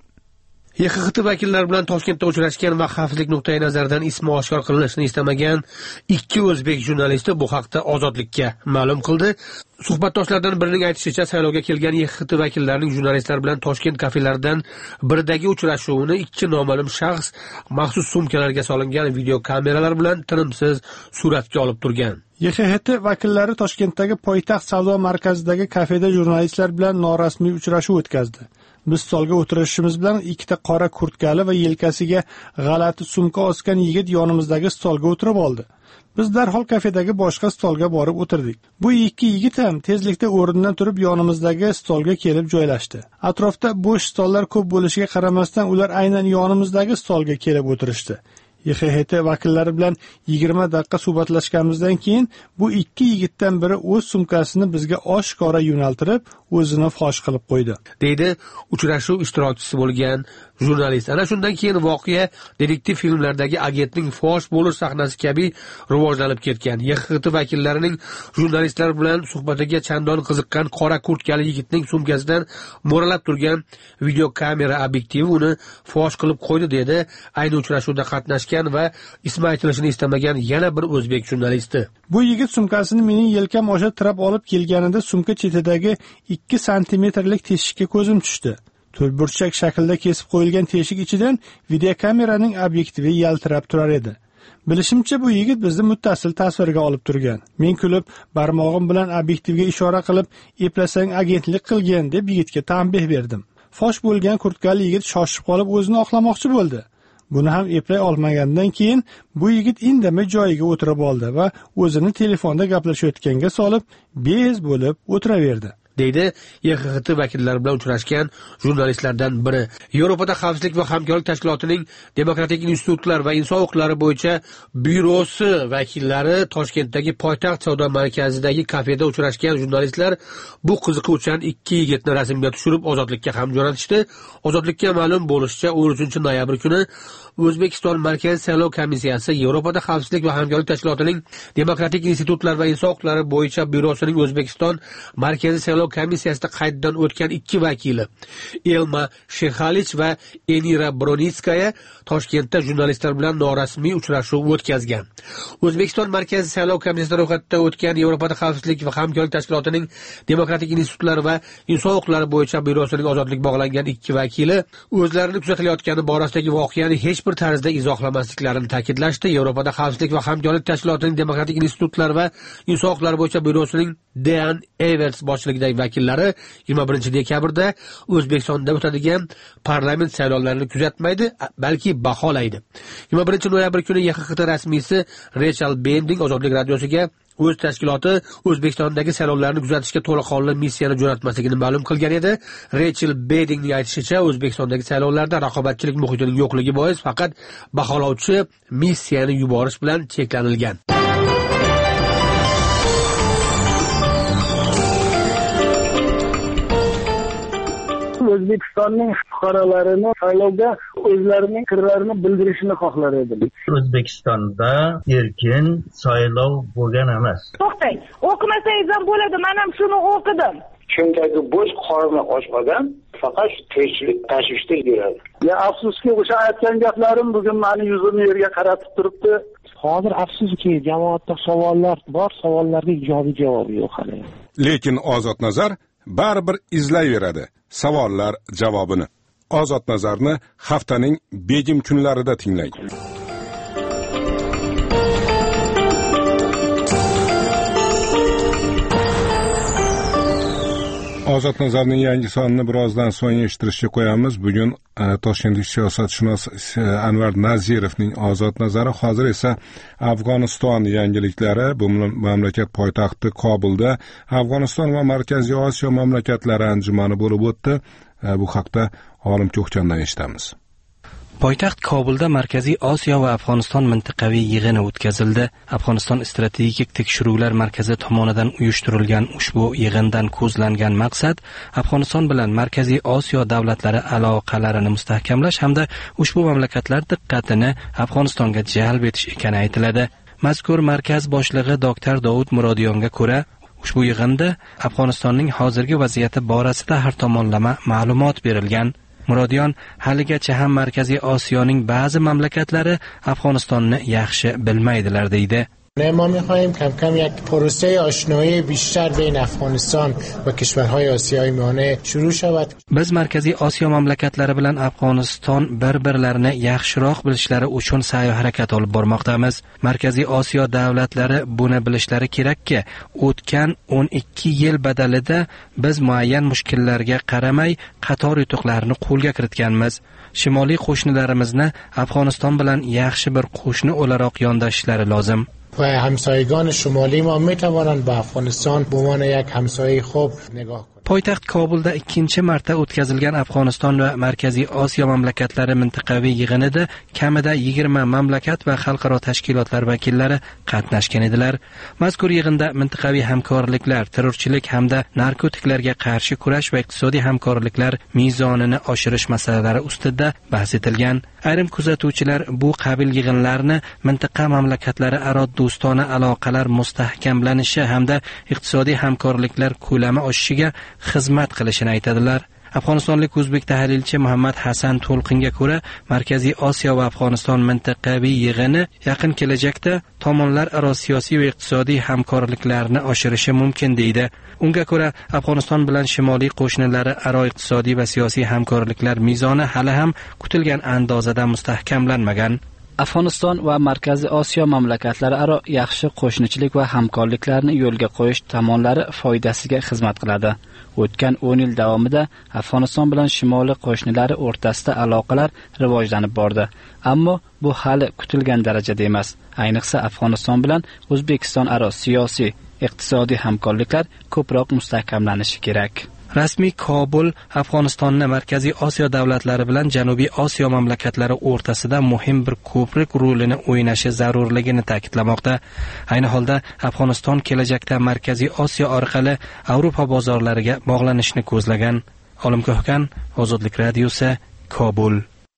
YXHT vakillari bilan Toshkentda uchrashgan va xavfsizlik nuqtai nazaridan ismi oshkor qilinishini istamagan ikki o'zbek jurnalisti bu haqda Ozodlikka ma'lum qildi. Suhbatdoshlardan birining aytishicha, saylovga kelgan YXHT vakillarining jurnalistlar bilan Toshkent kafelaridan biridagi uchrashuvini ikki noma'lum shaxs maxsus sumkalarga solingan video kameralar bilan tinimsiz suratga olib turgan. YXHT vakillari Toshkentdagi poytaxt savdo markazidagi kafeda jurnalistlar bilan norasmiy uchrashuv o'tkazdi. Biz stolga o'tirishimiz bilan ikkita qora kurtkali va yelkasiga g'alati sumka osgan yigit yonimizdagi stolga o'tirib oldi. Biz darhol kafedagi boshqa stolga borib o'tirdik. Bu ikki yigit ham tezlikda o'rnidan turib yonimizdagi stolga kelib joylashdi. Atrofda bo'sh stollar ko'p bo'lishiga qaramasdan ular aynan yonimizdagi stolga kelib o'tirishdi. YXHT vakillari bilan 20 daqiqa suhbatlashganimizdan keyin bu ikki yigitdan biri o'z sumkasini bizga oshkora yo'naltirib, o'zini fosh qilib qo'ydi, deydi uchrashuv ishtirokchisi bo'lgan jurnalist. Ana shundan keyin voqea detektiv filmlardagi agentning fosh bo'lish sahnasi kabi rivojlanib ketgan. YXHT vakillarining jurnalistlar bilan suhbatiga chandon qiziqqan qora kurtkali yigitning sumkasidan mo'ralab turgan video kamera obyektivi uni fosh qilib qo'ydi, dedi ayni uchrashuvda qatnashgan va ismi aytilishini istamagan yana bir o'zbek jurnalisti. Bu yigit sumkasini mening yelkam osha tirab olib kelganida sumka chetidagi 2 santimetrlik teshikka ko'zim tushdi. To'rtburchak shaklda kesib qo'yilgan teshik ichidan videokameraning obyektivi yaltirab turar edi. Bilishimcha bu yigit bizni muttasil tasvirga olib turgan. Men kulib, barmog'im bilan obyektivga ishora qilib, "Eplasang agentlik qilgan" deb yigitga tanbeh berdim. Fosh bo'lgan kurtkali yigit shoshib qolib o'zini oqlamoqchi bo'ldi. Buni ham eplay olmagandan keyin bu yigit indamay joyiga o'tirib oldi va o'zini telefonda gaplashayotganga solib, bez bo'lib o'tiraverdi, deydi YXHT vakillari bilan uchrashgan jurnalistlardan biri. Yevropada xavfsizlik va hamkorlik tashkilotining demokratik institutlar va inson huquqlari bo'yicha byurosi vakillari Toshkentdagi poytaxt savdo markazidagi kafeda uchrashgan jurnalistlar bu qiziquvchan ikki yigitni rasmga tushirib Ozodlikka ham jo'natishdi. Ozodlikka ma'lum bo'lishicha, 13 noyabr kuni O'zbekiston Markaziy saylov komissiyasi Yevropada xavfsizlik va hamkorlik tashkilotining demokratik institutlar va inson huquqlari bo'yicha byurosining O'zbekiston Markaziy saylov komissiyasida qayddan o'tgan ikki vakili Elma Shexalich va Enira Bronitskaya Toshkentda jurnalistlar bilan norasmiy uchrashuv o'tkazgan. O'zbekiston Markaziy saylov komissiyasida ro'yxatda o'tgan Yevropada xavfsizlik va hamkorlik tashkilotining demokratik institutlar va inson huquqlari bo'yicha byurosining ozodlik bog'langan ikki vakili o'zlarini kuzatilayotgani borasidagi voqeani hech bir tarzda izohlamasliklarini ta'kidlashdi. Yevropada xavfsizlik va hamkorlik tashkilotining demokratik institutlar va inson huquqlari bo'yicha byurosining Dan Evers boshchiligidagi vakillari 21 dekabrda O'zbekistonda o'tadigan parlament saylovlarini kuzatmaydi, balki baholaydi. 21 noyabr kuni YXHT rasmiysi Rachel Bending Ozodlik radiosiga o'z tashkiloti O'zbekistondagi saylovlarni kuzatishga to'laqonli missiyani jo'natmasligini ma'lum qilgan edi. Rachel Bedingning aytishicha, O'zbekistondagi saylovlarda raqobatchilik muhitining yo'qligi bois faqat baholovchi missiyani yuborish bilan cheklanilgan. O'zbekistonning fuqarolarini saylovda o'zlarining fikrlarini bildirishini xohlar edim. O'zbekistonda erkin saylov bo'lgan emas. To'xtang, o'qimasangiz ham bo'ladi, men ham shuni o'qidim. Chunki bo'sh qorni och odam faqat tirikchilik tashvishda yuradi. Ya afsuski, o'sha aytgan gaplarim bugun meni yuzimni yerga qaratib turibdi. Hozir afsuski, jamoatda savollar bor, savollarga ijobiy javob yo'q hali. Lekin Ozod Nazar baribir izlayveradi savollar javobini. Ozod Nazarni haftaning begim kunlarida tinglang. Ozod Nazarning yangi sonini birozdan so'ng eshittirishga qo'yamiz. Bugun Toshkentlik siyosatshunos Anvar Nazirovning Ozod Nazari. Hozir esa Afg'oniston yangiliklari. Bu mamlakat poytaxti Kobulda Afg'oniston va Markaziy Osiyo mamlakatlari anjumani bo'lib o'tdi. Bu haqda Olim Ko'kchandan eshitamiz. Poytaxt Kobulda Markaziy Osiyo va Afg'oniston mintaqaviy yig'ini o'tkazildi. Afg'oniston strategik tekshiruvlar markazi tomonidan uyushtirilgan ushbu yig'indan ko'zlangan maqsad Afg'oniston bilan Markaziy Osiyo davlatlari aloqalarini mustahkamlash hamda ushbu mamlakatlar diqqatini Afg'onistonga jalb etish ekani aytiladi. Mazkur markaz boshlig'i Dr. Dovud Murodiyonga ko'ra, ushbu yig'inda Afg'onistonning hozirgi vaziyati borasida har tomonlama ma'lumot berilgan. Murodiyon haligacha ham Markaziy Osiyoning ba'zi mamlakatlari Afg'onistonni yaxshi bilmaydilar deydi. ما می‌خواهیم کم کم یک پروسه آشنایی بیشتر بین افغانستان و کشورهای آسیای میانه شروع شود. Biz Markaziy Osiyo mamlakatlari bilan Afg'oniston bir-birlarini yaxshiroq bilishlari uchun sa'y-harakat olib bormoqdamiz. Markaziy Osiyo davlatlari buni bilishlari kerakki, o'tgan 12 yil badalida biz muayyan mushkullarga qaramay qator yutuqlarni qo'lga kiritganmiz. Shimoliy qo'shnilarimizni Afg'oniston bilan yaxshi bir qo'shni o'laroq yondashishlari lozim. و همسایگان شمالی ما میتوانند به افغانستان به عنوان یک همسایه خوب نگاه کنند. Poytaxt Kobulda ikkinchi marta o'tkazilgan Afg'oniston va Markaziy Osiyo mamlakatlari mintaqaviy yig'inida kamida 20 mamlakat va xalqaro tashkilotlar vakillari qatnashgan edilar. Mazkur yig'inda mintaqaviy hamkorliklar, terrorchilik hamda narkotiklarga qarshi kurash va iqtisodiy hamkorliklar mezonini oshirish masalalari ustida bahs etilgan. Ayrim kuzatuvchilar bu qabil yig'inlarni mintaqa mamlakatlari aro do'stona aloqalar mustahkamlanishi hamda iqtisodiy hamkorliklar ko'lami oshishiga xizmat qilishini aytadilar. Afg'onistonlik o'zbek tahlilchi Muhammad Hasan To'lqinga ko'ra, Markaziy Osiyo va Afg'oniston mintaqaviy yig'ini yaqin kelajakda tomonlar aro siyosiy va iqtisodiy hamkorliklarni oshirishi mumkin deydi. Unga ko'ra, Afg'oniston bilan shimoliy qo'shnilari aro iqtisodiy va siyosiy hamkorliklar mezoni hali ham kutilgan andozada mustahkamlanmagan. Afg'oniston va Markaziy Osiyo mamlakatlari aro yaxshi qo'shnichilik va hamkorliklarni yo'lga qo'yish tomonlari foydasiga xizmat qiladi. O'tgan 10 yil davomida Afg'oniston bilan shimoliy qo'shnilari o'rtasida aloqalar rivojlanib bordi. Ammo bu hali kutilgan darajada emas. Ayniqsa Afg'oniston bilan O'zbekiston aro siyosiy, iqtisodiy hamkorliklar ko'proq mustahkamlanishi kerak. Rasmiy Kobul Afg'onistonni Markaziy Osiyo davlatlari bilan Janubiy Osiyo mamlakatlari o'rtasida muhim bir ko'prik rolini o'ynashi zarurligini ta'kidlamoqda. Ayni holda Afg'oniston kelajakda Markaziy Osiyo orqali Yevropa bozorlariga bog'lanishni ko'zlagan. Olim Ko'hkan, Ozodlik radiosi, Kobul.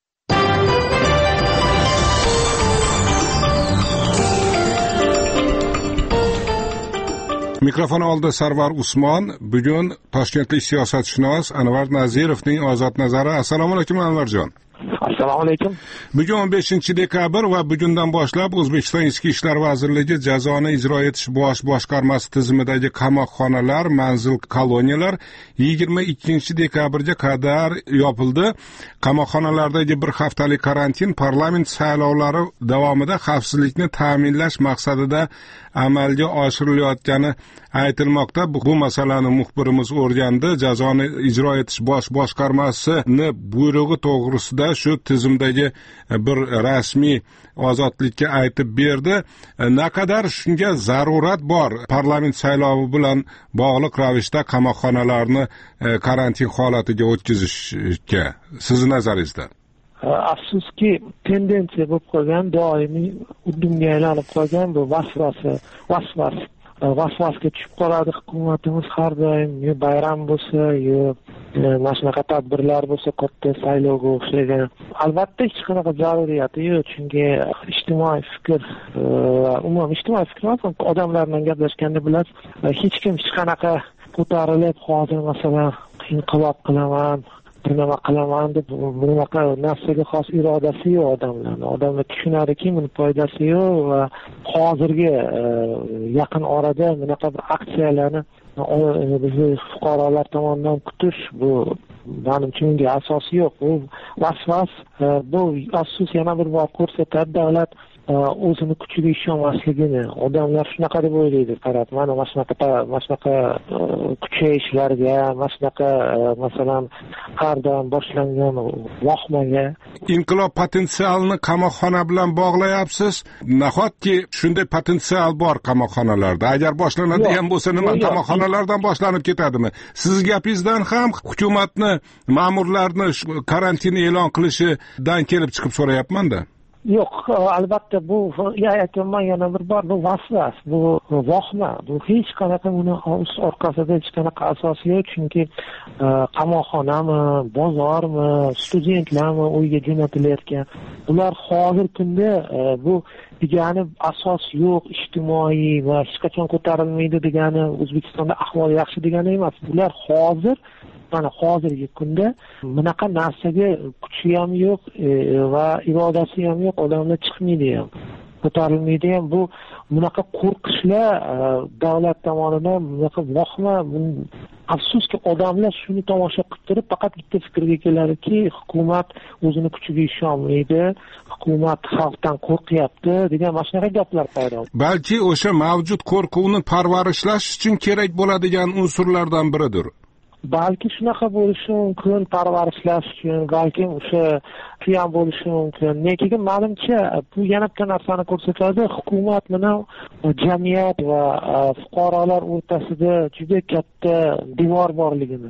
Mikrofon oldi Sarvar Usmon. Bugun Toshkentlik siyosatshunos Anvar Nazirovning Ozod Nazari. Assalomu alaykum Anvarjon. Assalomu alaykum. Bugun 15 dekabr va bugundan boshlab O'zbekiston Ichki ishlar vazirligi jazoni ijro etish bosh boshqarmasi tizimidagi qamoqxonalar, manzil koloniyalar 22 dekabrga qadar yopildi. Qamoqxonalardagi bir haftalik karantin parlament saylovlari davomida xavfsizlikni ta'minlash maqsadida amalga oshirilayotgani aytilmoqda. Bu masalani muxbirimiz o'rgandi. Jazoni ijro etish bosh boshqarmasini buyrug'i to'g'risida haqida shu tizimdagi bir rasmiy ozodlikka aytib berdi. Naqadar shunga zarurat bor parlament saylovi bilan bog'liq ravishda qamoqxonalarni karantin holatiga o'tkazishga sizni nazaringizda? Afsuski tendensiya bo'lib qolgan, doimiy udumga aylanib qolgan bu vasvasga tushib qoladi hukumatimiz har doim. Yo bayram bo'lsa, yo mana shunaqa tadbirlar bo'lsa, katta saylovga o'xshagan. Albatta hech qanaqa zaruriyati yo'q, chunki ijtimoiy fikr, umuman ijtimoiy fikr emas, odamlar bilan gaplashganda bilasiz, hech kim hech qanaqa ko'tarilib hozir masalan inqilob qilaman, bir nima qilaman deb bunaqa nafsiga xos irodasi yo'q odamlarning. Odamlar tushunadiki, buni foydasi yo'q va hozirgi yaqin orada bunaqa bir aksiyalarni bizni fuqarolar tomonidan kutish, bu menimcha unga asosi yo'q. Bu vasvas, bu afsus yana bir bor ko'rsatadi davlat o'zini kuchiga ishonmasligini. Odamlar shunaqa deb o'ylaydi, qarab, mana shunaqa kuchayishlarga, mana shunaqa masalan har doim boshlangan vohmaga. Inqilob potensialini qamoqxona bilan bog'layapsiz. Nahotki shunday potensial bor qamoqxonalarda. Agar boshlanadigan bo'lsa, nima qamoqxonalardan boshlanib ketadimi? Siz gapingizdan ham hukumatni, ma'murlarni karantin e'lon qilishidan kelib chiqib so'rayapman-da. Yo'q, albatta bu aytganman yana bir bor, bu vasvas, bu vohma, bu hech qanaqa buni orqasida hech qanaqa asosi yo'q, chunki qamoqxonami, bozormi, studentlarmi uyga jo'natilayotgan, ular hozir kunda bu degani asos yo'q, ijtimoiy va hech qachon ko'tarilmaydi degani, O'zbekistonda ahvol yaxshi degani emas. Ular hozir mana hozirgi kunda bunaqa narsaga kuchi ham yo'q va irodasi ham yo'q, odamlar chiqmaydi ham, ko'tarilmaydi ham. Bu bunaqa qo'rqishlar davlat tomonidan bunaqa vohma. Afsuski odamlar shuni tomosha qilib turib faqat bitta fikrga keladiki, hukumat o'zini kuchiga ishonmaydi, hukumat xalqdan qo'rqyapti degan mana shunaqa gaplar paydo bo'ldi. Balki o'sha mavjud qo'rquvni parvarishlash uchun kerak bo'ladigan unsurlardan biridir. Balki shunaqa bo'lishi mumkin, parvarishlash uchun, balki o'sha ham bo'lishi mumkin. Lekin menimcha bu yana bitta narsani ko'rsatadi, hukumat bilan jamiyat va fuqarolar o'rtasida juda katta devor borligini.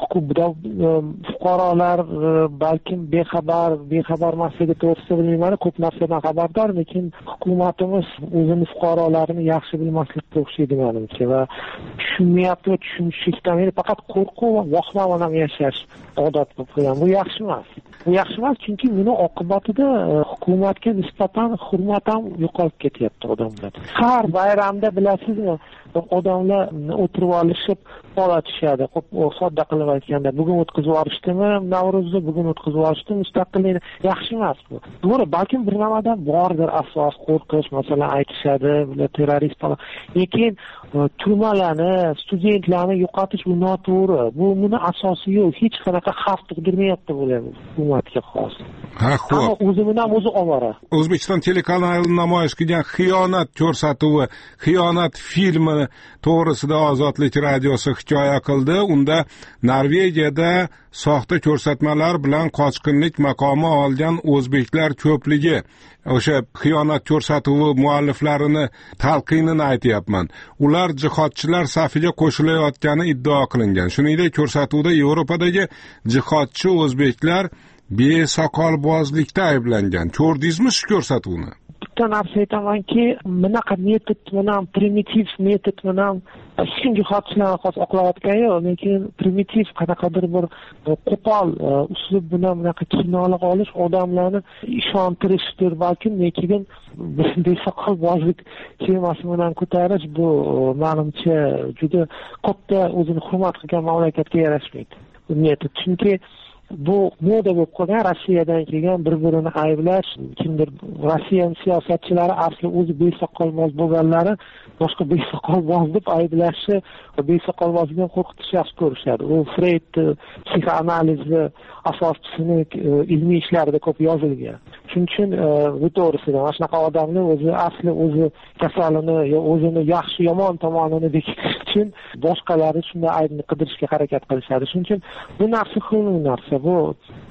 Fuqarolar balkim bexabar emasligi to'g'risida bilmayman, ko'p narsadan xabardor, lekin hukumatimiz o'zini fuqarolarini yaxshi bilmaslikka o'xshaydi menimcha va tushunmayapti va tushunishni istamaydi, faqat qo'rquv va vohma bilan yashash odat bo'lib qolgan. Bu yaxshi emas. Bu yaxshi emas, chunki buni oqibatida hukumatga nisbatan hurmat ham yo'qolib ketyapti odamlar. Har bayramda bilasizmi, odamlar o'tirib olishib qo'latishadi. Sodda qilib aytganda, bugun o'tkazib yuborishdimi Navro'zni, bugun o'tkazib yuborishdimi mustaqillikni. Yaxshi emas bu. To'g'ri, balkim bir nimadan bordir asos, qo'rqish, masalan aytishadi, bular terrorist falan. Lekin turmalarni, studentlarni yo'qotish bu noto'g'ri. Buni asosi yo'q. Hech qanaqa xavf tug'dirmayapti bular hukumatga xos. Ammo o'zi bilan o'zi ovora. O'zbekiston telekanali namoyish qilgan xiyonat ko'rsatuvi, xiyonat filmi to'g'risida Ozodlik radiosi hikoya qildi. Unda Norvegiyada soxta ko'rsatmalar bilan qochqinlik maqomi olgan o'zbeklar ko'pligi. O'sha xiyonat ko'rsatuvi mualliflarini talqinini aytyapman. Ular jihodchilar safiga qo'shilayotgani iddao qilingan. Shuningdek, ko'rsatuvda Yevropadagi jihodchi o'zbeklar besoqolbozlikda ayblangan. Ko'rdingizmi shu ko'rsatuvni? Bitta narsa aytamanki, bunaqa metod bilan, primitiv metod bilan hech kim jihodchilarni xos oqlayotgani yo'q, lekin primitiv qanaqadir bir qo'pol uslub bilan bunaqa kinolik olish, odamlarni ishontirishdir balkim, lekin besoqolbozlik temasi bilan ko'tarish bu menimcha juda katta o'zini hurmat qilgan mamlakatga yarashmaydi. Bu metod, chunki bu moda bo'lib qolgan, Rossiyadan kelgan bir-birini ayblash, kimdir Rossiya siyosatchilari asli o'zi besoqolboz bo'lganlari boshqa besoqolboz deb ayblashi va besoqolbozlikdan qo'rqitish yaxshi ko'rishadi. U Freyd psixoanalizi asoschisini ilmiy ishlarida ko'p yozilgan. Shuning uchun bu to'g'risida mana shunaqa odamni o'zi kasalini yo o'zini yaxshi yomon tomonini bekitish uchun boshqalarni shunday aybni qidirishga harakat qilishadi. Shuning uchun bu narsa xilma narsa. Bu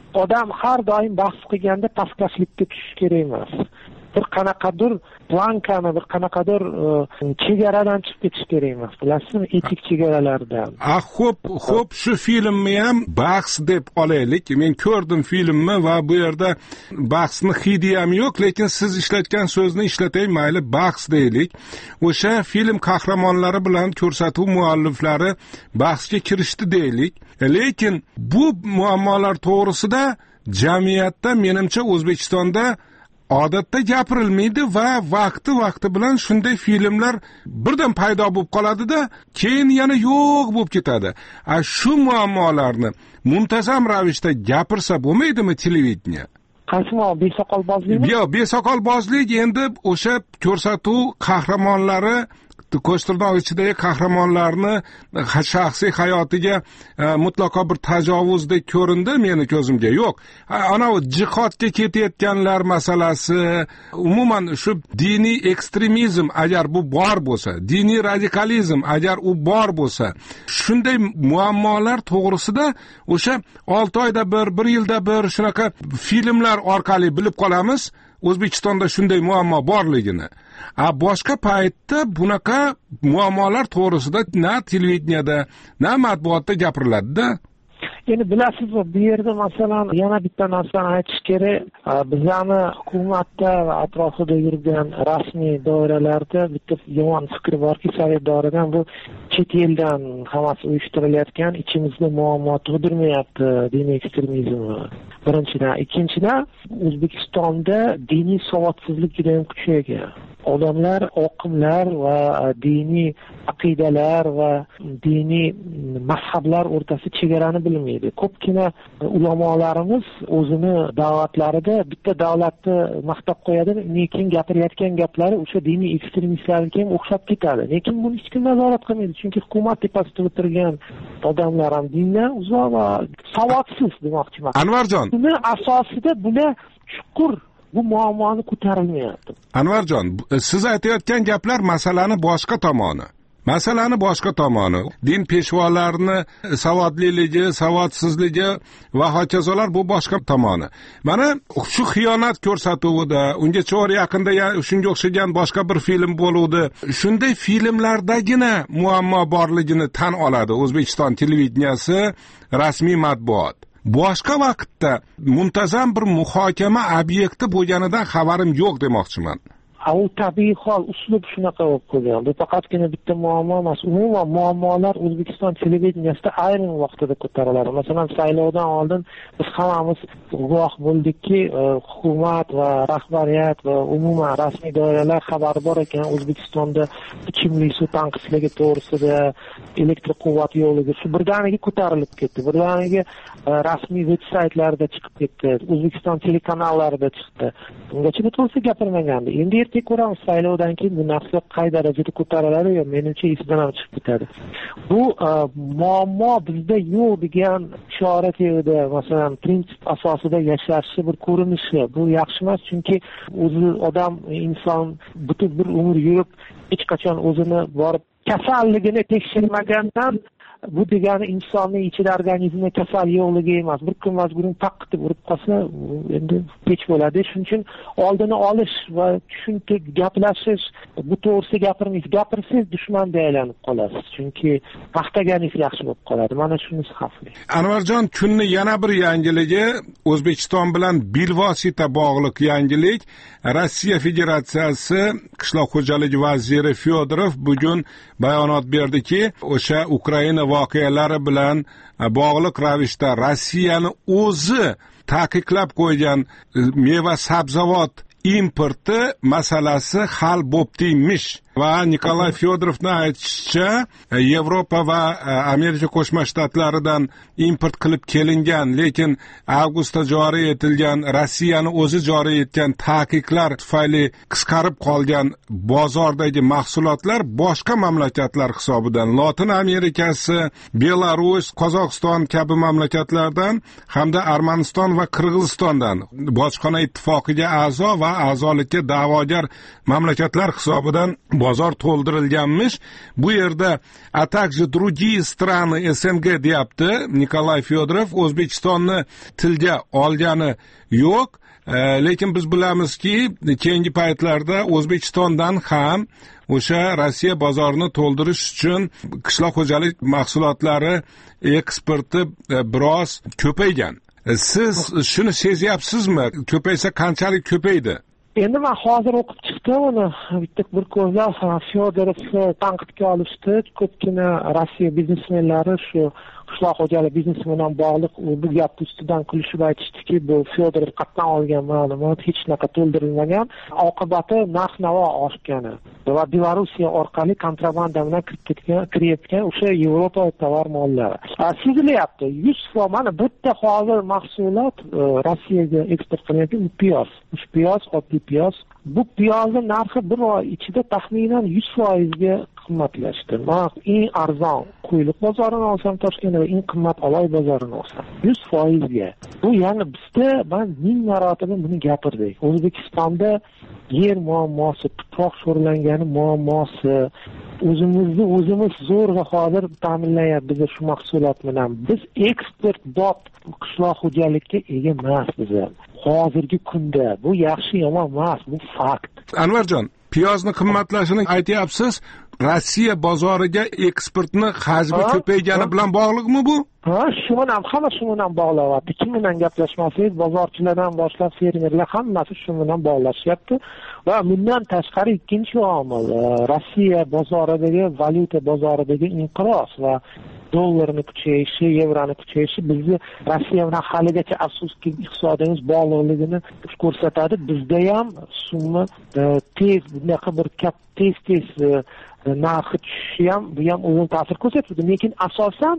odam har doim bahs qilganda pastkashlikka tushish kerak emas. Bir qanaqadir plankani, bir qanaqadir chegaradan chiqib ketish kerak emas, bilasizmi, etik chegaralardan. Xo'p, shu filmni ham bahs deb olaylik. Men ko'rdim filmni va bu yerda bahsni hidi ham yo'q, lekin siz ishlatgan so'zni ishlatay, mayli, bahs deylik. O'sha film qahramonlari bilan ko'rsatuv mualliflari bahsga kirishdi deylik. Lekin bu muammolar to'g'risida jamiyatda, menimcha, O'zbekistonda odatda gapirilmaydi va vaqti bilan shunday filmlar birdan paydo bo'lib qoladi-da, keyin yana yo'q bo'lib ketadi. Shu muammolarni muntazam ravishda gapirsa bo'lmaydimi televideniya? Qaysi besoqolbozlikmi? Yo'q, besoqolbozlik endi o'sha ko'rsatuv qahramonlari, ko'stirnoq ichidagi qahramonlarni shaxsiy hayotiga mutlaqo bir tajovuzdek ko'rindi meni ko'zimga. Yo'q, ana jihodga ketayotganlar masalasi, umuman shu diniy ekstremizm agar bu bor bo'lsa, diniy radikalizm agar u bor bo'lsa, shunday muammolar to'g'risida o'sha 6 oyda bir yilda bir shunaqa filmlar orqali bilib qolamiz O'zbekistonda shunday muammo borligini. Boshqa paytda bunaqa muammolar to'g'risida na televideniyada, na matbuotda gapiriladi-da. Endi bilasizmi, bu yerda masalan yana bitta narsani aytish kerak. Bizlarni hukumatda va atrofida yurgan rasmiy doiralarda bitta yomon fikr borki, Sovet davridan bu chet eldan hammasi uyushtirilayotgan, ichimizda muammo tug'dirmayapti diniy ekstremizm. Birinchidan, ikkinchidan, O'zbekistonda diniy savodsizlik juda ham kuchaygan. Odamlar oqimlar va diniy aqidalar va diniy mazhablar o'rtasida chegarani bilmaydi. Ko'pgina ulamolarimiz o'zini da'vatlarida bitta davlatni maqtab qo'yadi, lekin gapirayotgan gaplari o'sha diniy ekstremistlarga ham o'xshab ketadi. Lekin buni hech kim nazorat qilmaydi, chunki hukumat tepasida o'tirgan odamlar ham dindan uzoq va savodsiz demoqchiman. Anvarjon, buni asosida bular chuqur bu muammoni ko'tarilmayapti. Anvarjon, siz aytayotgan gaplar masalani boshqa tomoni. Din peshvolarini savodliligi, savodsizligi va hokazolar bu boshqa tomoni. Mana shu xiyonat ko'rsatuvida, unga cho'g'ri yaqinda shunga o'xshagan boshqa bir film bo'luvdi. Shunday filmlardagina muammo borligini tan oladi O'zbekiston televideniyasi, rasmiy matbuot. Boshqa vaqtda muntazam bir muhokama obyekti bo'lganidan xabarim yo'q demoqchiman. U tabiiy hol, uslub shunaqa bo'lib qolgan. Bu faqatgina bitta muammo emas. Umuman muammolar O'zbekiston televideniyasida ayrim vaqtida ko'tariladi. Masalan, saylovdan oldin biz hammamiz guvoh bo'ldikki, hukumat va rahbariyat va umuman rasmiy doiralar xabari bor ekan, O'zbekistonda ichimlik suv tanqisligi to'g'risida, elektr quvvati yo'qligi shu birdaniga ko'tarilib ketdi. Birdaniga rasmiy veb-saytlarda chiqib ketdi. O'zbekiston telekanallarida chiqdi. Ungacha bu to'g'risida gapirmagandi. Endi ko'ramiz saylovdan keyin bu narsa qay darajada ko'tariladi yo menimcha esdan ham chiqib ketadi. Bu muammo bizda yo'q degan ishora tevida, masalan, prinsip asosida yashashni bir ko'rinishi. Bu yaxshi emas, chunki o'zi odam, inson butun bir umr yurib hech qachon o'zini borib kasalligini tekshirmagandan bu degani insonning ichida organizmda kasal yo'qligi emas. Bir kun majburan taqib urib qolsa, endi kech bo'ladi. Shuning uchun oldini olish va tushuntirib gaplashish, bu to'g'risida gapirmaysiz. Gapirsangiz dushmanga aylanib qolasiz. Chunki maqtaganingiz yaxshi bo'lib qoladi. Mana shunisi xavfli. Anvarjon, kunni yana bir yangiligi, O'zbekiston bilan bilvosita bog'liq yangilik. Rossiya Federatsiyasi qishloq xo'jaligi vaziri Fyodorov bugun bayonot berdiki, o'sha Ukraina voqealari bilan bog'liq ravishda Rossiyani o'zi taqiqlab qo'ygan meva sabzavot importi masalasi hal bo'ptiymish. Va Nikolay Fyodorovning aytishicha, Yevropa va Amerika Qo'shma Shtatlaridan import qilib kelingan, lekin avgustda joriy etilgan, Rossiyani o'zi joriy etgan taqiqlar tufayli qisqarib qolgan bozordagi mahsulotlar boshqa mamlakatlar hisobidan, Lotin Amerikasi, Belarus, Qozog'iston kabi mamlakatlardan hamda Armaniston va Qirg'izistondan, Bojxona ittifoqiga a'zo va a'zolikka da'vogar mamlakatlar hisobidan bozor to'ldirilganmish. Bu yerda a также другие страны СНГ deyapti Nikolay Fyodorov. O'zbekistonni tilga olgani yo'q. Lekin biz bilamizki, keyingi paytlarda O'zbekistondan ham o'sha Rossiya bozorini to'ldirish uchun qishloq xo'jalik mahsulotlari eksporti biroz ko'paygan. Siz shuni sezyapsizmi? Ko'paysa qanchalik ko'paydi? Endi men hozir o'qib chiqdim uni bitta bir ko'zlab Fyodorovni tanqidga olishdi. Ko'pgina Rossiya biznesmenlari shu qishloq xo'jalik biznesi bilan bog'liq bu gap ustidan kulishib aytishdiki, bu Fyodorov qatdan olgan ma'lumot hech naqa to'ldirilmagan, oqibati narx-navo oshgani va Belorussiya orqali kontrabanda bilan kirayotgan o'sha Yevropa tovar mollari sezilyapti. 100% mana bitta hozir mahsulot Rossiyaga eksport qilinayotgan piyoz. Piyoz, oddiy piyoz. Bu piyozning narxi bir oy ichida taxminan 100% qimmatlashdi. Men eng arzon Qo'yliq bozorini olsam, Toshkentda eng qimmat Oloy bozorini olsam 100% ga. Bu ya'ni bizda men 1000 marotaba buni gapirdik. O'zbekistonda yer muammosi, tuproq sho'rlangani muammosi, o'zimiz zo'rg'a hozir ta'minlayapmiz shu mahsulot bilan. Biz eksport bot qishloq xo'jalikka ega emas biz. Hozirgi kunda bu yaxshi yomon emas, bu fakt. Anvarjon, piyozni qimmatlashini aytyapsiz. Rossiya bozoriga eksportni hajmi ko'paygani bilan bog'liqmi bu? Shu bilan hamma shu bilan bog'layapti. Kim bilan gaplashmasangiz, bozorchilardan boshlab fermerlar hammasi shu bilan bog'lashyapti. Va bundan tashqari ikkinchi omil, Rossiya bozoridagi valyuta bozoridagi inqiroz va dollarning kuchayishi, yevroning kuchayishi bizni Rossiya bilan haligacha afsuski iqtisodiyotimiz bog'liqligini ko'rsatadi. Bizda ham summa tez bunaqa bir tez narxi tushishi ham bu ham o'zini ta'sir ko'rsatadi. Lekin asosan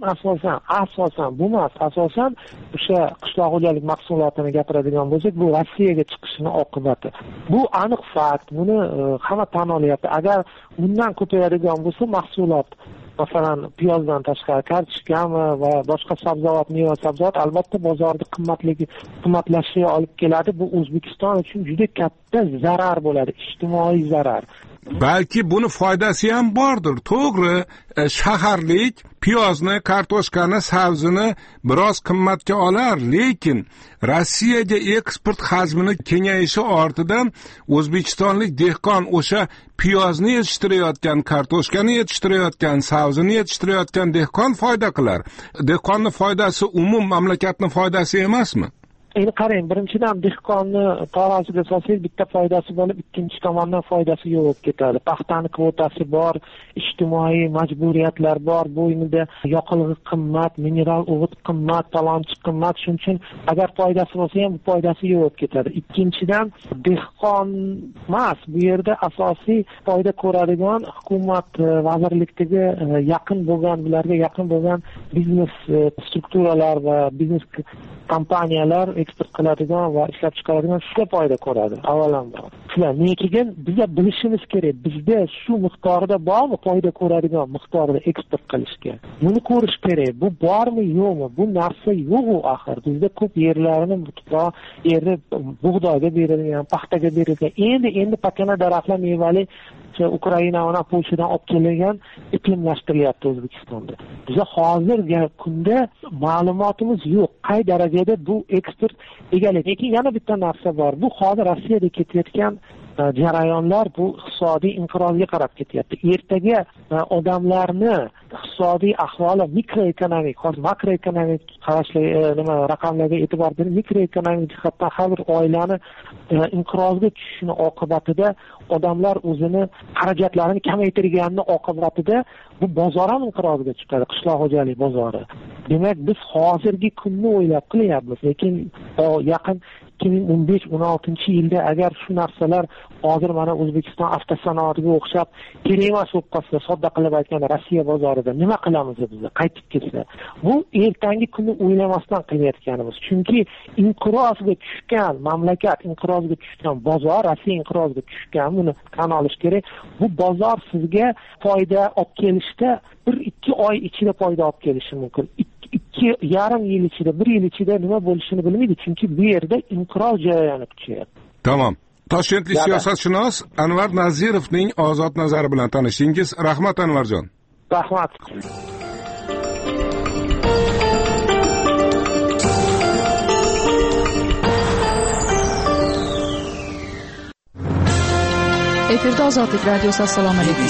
bu emas. Asosan o'sha qishloq xo'jalik mahsulotini gapiradigan bo'lsak, bu Rossiyaga chiqishini oqibati. Bu aniq fakt. Buni hamma tan olyapti. Agar bundan ko'payadigan bo'lsa mahsulot, masalan, piyozdan tashqari kartoshkami va boshqa sabzavot, meva-sabzavot albatta bozorda qimmatlashiga olib keladi. Bu O'zbekiston uchun juda katta zarar bo'ladi, ijtimoiy zarar. Balki buni foydasi ham bordir. To'g'ri, shaharlik piyozni, kartoshkani, sabzini biroz qimmatga olar, lekin Rossiyaga eksport hajmini kengayishi ortidan o'zbekistonlik dehqon o'sha piyozni yetishtirayotgan, kartoshkani yetishtirayotgan, sabzini yetishtirayotgan dehqon foyda qilar. Dehqonning foydasi umum mamlakatning foydasi emasmi? Endi qarang, birinchidan dehqonni taroziga solsangiz bitta foydasi bo'lib, ikkinchi tomondan foydasi yo'q bo'lib ketadi. Paxtani kvotasi bor, ijtimoiy majburiyatlar bor, bo'ynida yoqilg'i qimmat, mineral o'g'it qimmat, talonchi qimmat. Shuning uchun agar foydasi bo'lsa ham bu foydasi yo'q bo'lib ketadi. Ikkinchidan dehqon emas, bu yerda asosiy foyda ko'radigan hukumat vazirlikdagi yaqin bo'lgan, bularga yaqin bo'lgan biznes strukturalar va biznes kompaniyalar eksport qiladigan va ishlab chiqaradigan shuga foyda ko'radi. Avvalambor shular. Lekin biz bilishimiz kerak, bizda shu miqdorda bormi foyda ko'radigan miqdorda eksport qilishga? Buni ko'rish kerak. Bu bormi, yo'qmi? Bu narsa yo'q axir. Bizda ko'p yerlarni tuproq, yerni bug'doyga berilgan, paxtaga berilgan. Endi pakana daraxtlar mevali Ukraina va Polshadan olib kelingan iqlimlashtirilyapti O'zbekistonda. Biz hozirgi kunda ma'lumotimiz yo'q. Qay darajada bu eksport egallaydi. Lekin yana bitta narsa bor. Bu hozir Rossiyada ketayotgan jarayonlar bu iqtisodiy inqirozga qarab ketyapti. Ertaga odamlarni iqtisodiy ahvoli mikroekonomik, hozir makroekonomik raqamlarga e'tibor berib, mikroekonomik jihatdan har bir oilani inqirozga tushishini oqibatida odamlar o'zini xarajatlarini kamaytirganini oqibatida bu bozor ham inqirozga chiqadi, qishloq xo'jalik bozori. Demak, biz hozirgi kunni o'ylab qilyapmiz, lekin yaqin 2015-16 yilda agar shu narsalar hozir mana O'zbekiston avtosanoatiga o'xshab kerak emas bo'lib qolsa, sodda qilib aytganda Rossiya bozorida nima qilamiz biz? Qaytib ketsa. Bu ertangi kunni o'ylamasdan qilayotganimiz. Chunki inqirozga tushgan mamlakat, inqirozga tushgan bozor, Rossiya inqirozga tushgan, buni tan olish kerak. Bu bozor sizga foyda olib kelishda 1-2 oy ichida foyda olib kelishi mumkin. 2,5 yil ichida, 1 yil ichida nima bo'lishini bilmaydi, chunki bu yerda inqiroz jarayoni kuchayapti. Tamam. Toshkentlik siyosatshunos Anvar Nazirovning ozod nazari bilan tanishdingiz. Rahmat Anvarjon. Rahmat. Efirda Ozodlik radiosi. Assalomu alaykum.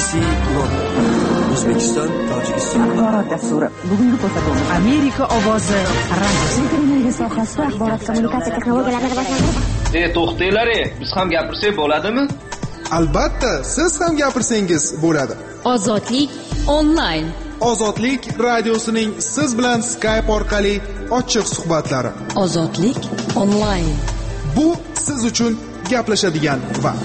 O'zbekiston, Tojikiston axborot dasturi. Bugungi ko'rsatuvimiz Amerika ovozi radiosi. Televiziya sohasida axborot kommunikatsiya texnologiyalarini rivojlantirish. To'xtanglar, biz ham gapirsak bo'ladimi? Albatta, siz ham gapirsangiz bo'ladi. Ozodlik onlayn. Ozodlik radiosining siz bilan Skype orqali ochiq suhbatlari. Ozodlik onlayn. Bu siz uchun gaplashadigan vaqt.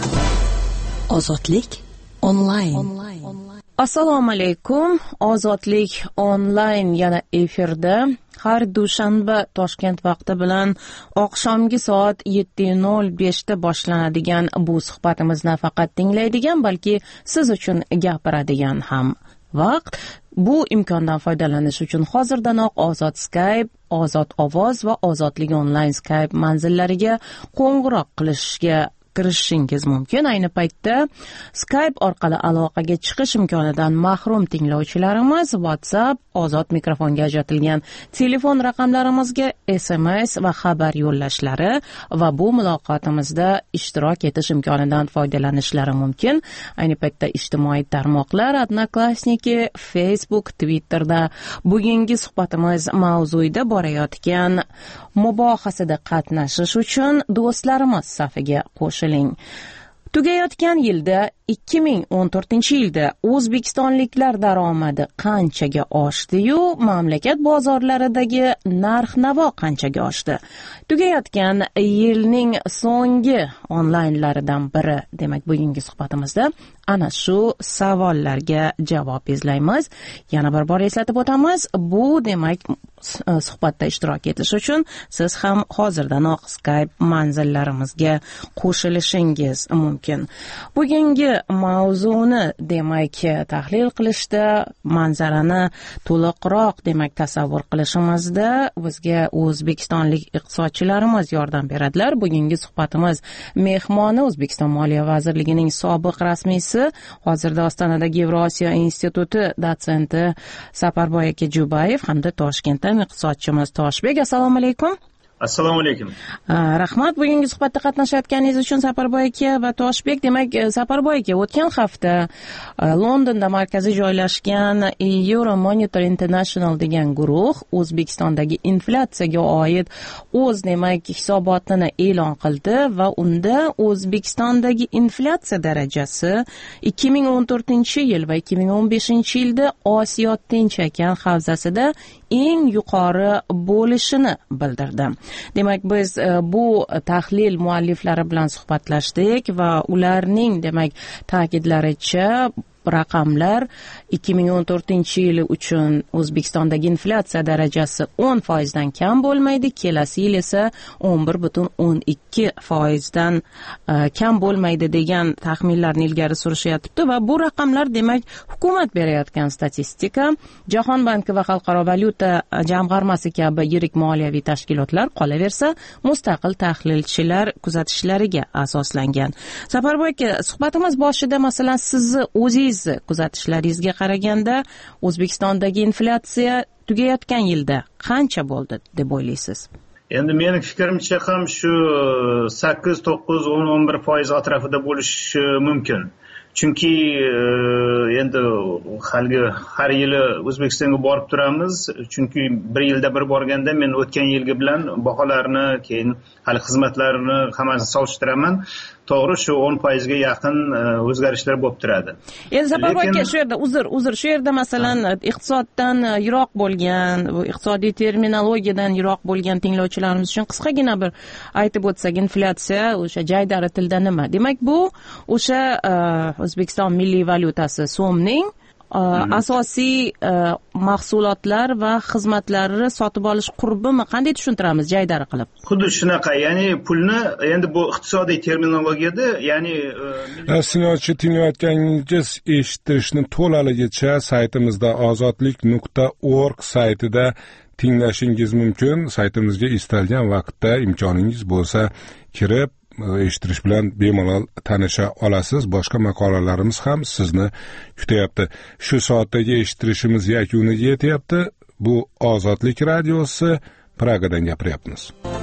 Ozodlik onlayn. Assalomu alaykum. Ozodlik onlayn yana efirda. Har dushanba Toshkent vaqti bilan oqshomgi soat 7:05 da boshlanadigan bu suhbatimizni faqat tinglaydigan, balki siz uchun gapiradigan ham vaqt. Bu imkondan foydalanish uchun hozirdanoq Ozod Skype, Ozod ovoz va Ozodlik onlayn Skype manzillariga qo'ng'iroq qilishga kirishishingiz mumkin. Ayni paytda Skype orqali aloqaga chiqish imkonidan mahrum tinglovchilarimiz WhatsApp, Ozod mikrofonga ajratilgan telefon raqamlarimizga SMS va xabar yo'llashlari va bu muloqotimizda ishtirok etish imkonidan foydalanishlari mumkin. Ayni paytda ijtimoiy tarmoqlar, Odnoklassniki, Facebook, Twitterda bugungi suhbatimiz mavzuida borayotgan mubohasada qatnashish uchun do'stlarimiz safiga qo'shiling. Tugayotgan yilda 2014-yilda O'zbekistonliklar daromadi qanchaga oshdi-yu, mamlakat bozorlaridagi narx-navo qanchaga oshdi? Tugayotgan yilning so'nggi onlaynlaridan biri, demak bugungi suhbatimizda ana shu savollarga javob izlaymiz. Yana bir bor eslatib o'tamiz, bu demak suhbatda ishtirok etish uchun siz ham hozirdanoq Skype manzillarimizga qo'shilishingiz mumkin. Bugungi mavzuni demak tahlil qilishda, manzarani to'liqroq demak tasavvur qilishimizda bizga o'zbekistonlik iqtisodchilarimiz yordam beradilar. Bugungi suhbatimiz mehmoni O'zbekiston Moliya vazirligining sobiq rasmiysi, hozirda Ostonadagi Yevrosiyo instituti dotsenti Saparboy aka Jubayev hamda Toshkentdan iqtisodchimiz Toshbek. Assalomu alaykum. Assalomu alaykum. Rahmat bugungi suhbatda qatnashayotganingiz uchun Saparboy aka va Toshbek. Demak, Saparboy aka o'tgan hafta Londonda markaziy joylashgan Euromonitor International degan guruh O'zbekistondagi inflyatsiyaga oid o'z demak hisobotini e'lon qildi va unda O'zbekistondagi inflyatsiya darajasi 2014-yil va 2015-yilda Osiyo Tinch okean havzasida eng yuqori bo'lishini bildirdi. Demak, biz bu tahlil mualliflari bilan suhbatlashdik va ularning demak ta'kidlaricha raqamlar 2014-yil uchun O'zbekistondagi inflyatsiya darajasi 10% dan kam bo'lmaydi, kelasi yil esa 11.12% dan kam bo'lmaydi degan taxminlarni ilgari surishyapti va bu raqamlar demak hukumat berayotgan statistika, Jahon banki va Xalqaro valyuta jamg'armasi kabi yirik moliyaviy tashkilotlar qolaversa mustaqil tahlilchilar kuzatishlariga asoslangan. Saparboy aka, suhbatimiz boshida masalan sizni o'zingiz kuzatishlaringizga qaraganda O'zbekistondagi inflyatsiya tugayotgan yilda qancha bo'ldi deb o'ylaysiz? Endi mening fikrimcha ham shu 8, 9, 10, 11% atrofida bo'lishi mumkin. Chunki endi har yili O'zbekistonga borib turamiz. Chunki bir yilda bir borganda men o'tgan yilgi bilan baholarni, keyin hali xizmatlarni hammasini solishtiraman. To'g'ri, shu 10% ga yaqin o'zgarishlar bo'lib turadi. Endi Saparboy aka, shu yerda uzr, shu yerda masalan iqtisoddan yiroq bo'lgan, bu iqtisodiy terminologiyadan yiroq bo'lgan tinglovchilarimiz uchun qisqagina bir aytib o'tsak, inflyatsiya o'sha jaydari tilda nima? Demak, bu o'sha O'zbekiston milliy valyutasi so'mning asosiy mahsulotlar va xizmatlarni sotib olish qurbimi? Qanday tushuntiramiz jaydari qilib? Xuddi shunaqa, ya'ni pulni endi bu iqtisodiy terminologiyada, ya'ni Sinochi tinglayotganingiz eshittirishni to'laligicha saytimizda ozodlik.org saytida tinglashingiz mumkin. Saytimizga istalgan vaqtda imkoningiz bo'lsa kirib eshittirish bilan bemalol tanisha olasiz. Boshqa maqolalarimiz ham sizni kutyapti. Shu soatdagi eshittirishimiz yakuniga yetyapti. Bu Ozodlik radiosi, Pragadan gapiryapmiz.